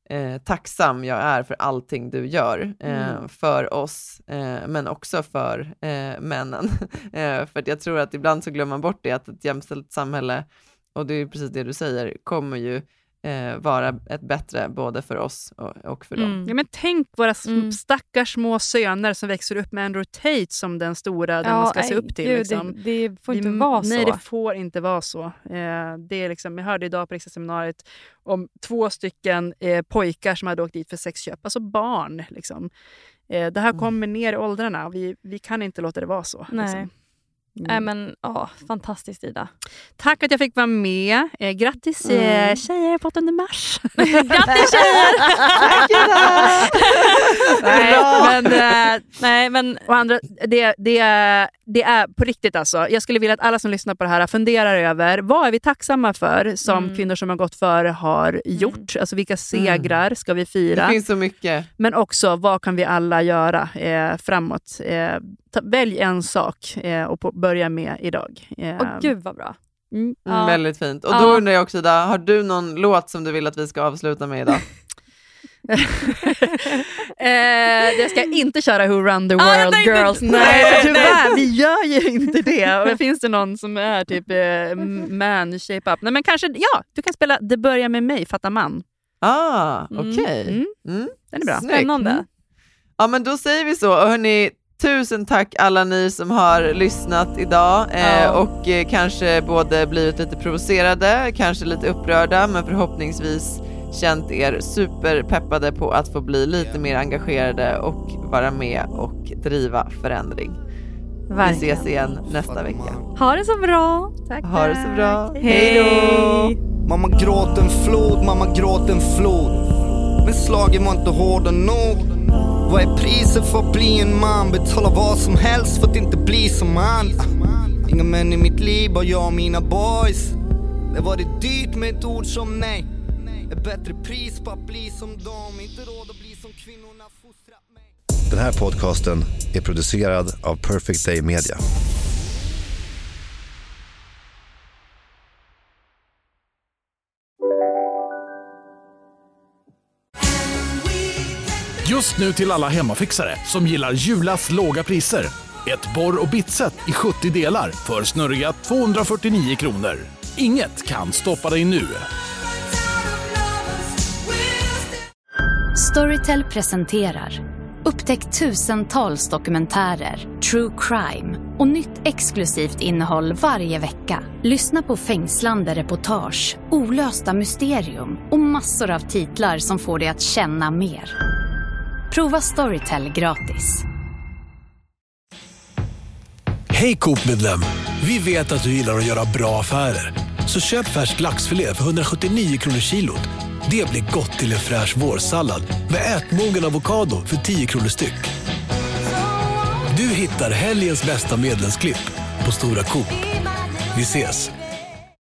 eh, tacksam jag är för allting du gör eh, mm. för oss, eh, men också för eh, männen. eh, för att jag tror att ibland så glömmer man bort det, att ett jämställt samhälle, och det är precis det du säger, kommer ju Eh, vara ett bättre både för oss och, och för dem. Mm. Ja, men tänk våra mm. stackars små söner som växer upp med Andrew Tate som den stora, den ja, man ska se upp till. Gud, liksom. det, det får inte Vi, vara så. Nej, det får inte vara så. Eh, det är liksom, jag hörde idag på riksdagsseminariet om två stycken eh, pojkar som hade åkt dit för sexköp. Alltså barn. Liksom. Eh, det här kommer mm. ner i åldrarna och vi, vi kan inte låta det vara så. Nej. Liksom. Mm. Nej, men åh, fantastiskt, Ida. Tack att jag fick vara med. Eh, grattis mm. tjejer på åttonde mars. Grattis tjejer! Tack Ida! Nej, men, eh, Nej, men och andra, det, det, det är på riktigt alltså. Jag skulle vilja att alla som lyssnar på det här funderar över vad är vi tacksamma för som mm. kvinnor som har gått före har gjort. Mm. Alltså vilka segrar mm. ska vi fira? Det finns så mycket. Men också vad kan vi alla göra eh, framåt? Eh, ta, välj en sak eh, och på, börja med idag. Eh, Åh gud vad bra. Mm. Mm, ja. Väldigt fint. Och då ja. undrar jag också, Ida, har du någon låt som du vill att vi ska avsluta med idag? eh, jag ska inte köra Who Run the World ah, nej, Girls. Nej, nej, tyvärr, vi gör ju inte det. Och finns det någon som är typ eh, man, shape up. Nej, men kanske, ja, du kan spela Det börjar med mig, Fatta man. Ah, okej. Okay. Mm. Mm. Den är bra. Spännande. Mm. Ja, men då säger vi så. Och hörni, tusen tack alla ni som har lyssnat idag eh, ja. och eh, kanske både blivit lite provocerade, kanske lite upprörda, men förhoppningsvis känt er superpeppade på att få bli lite mer engagerade och vara med och driva förändring. Verkligen. Vi ses igen nästa vecka. Ha det så bra. Tack. Ha det så bra. Hej då. Mamma gråt en flod, mamma gråt en flod. Men slagen var inte hårda nog. Vad är priset för att bli en man? Betala vad som helst för att inte bli som han. Inga män i mitt liv, bara jag och mina boys. Det var det dyrt med ett ord som nej. Ett bättre pris på att bli som dem. Inte råd att bli som kvinnorna fostrat mig. Den här podcasten är producerad av Perfect Day Media. Just nu till alla hemmafixare som gillar Julas låga priser. Ett borr- och bitset i sjuttio delar för snurriga tvåhundrafyrtionio kronor. Inget kan stoppa dig nu. Storytel presenterar Upptäck tusentals dokumentärer, true crime och nytt exklusivt innehåll varje vecka. Lyssna på fängslande reportage, olösta mysterium och massor av titlar som får dig att känna mer. Prova Storytel gratis. Hej Coop-medlem! Vi vet att du gillar att göra bra affärer. Så köp färsk laxfilé för hundrasjuttionio kronor kilot. Det blir gott till en fräsch vårsallad med ätmogen avokado för tio kronor styck. Du hittar helgens bästa medlemsklipp på Stora Coop. Vi ses!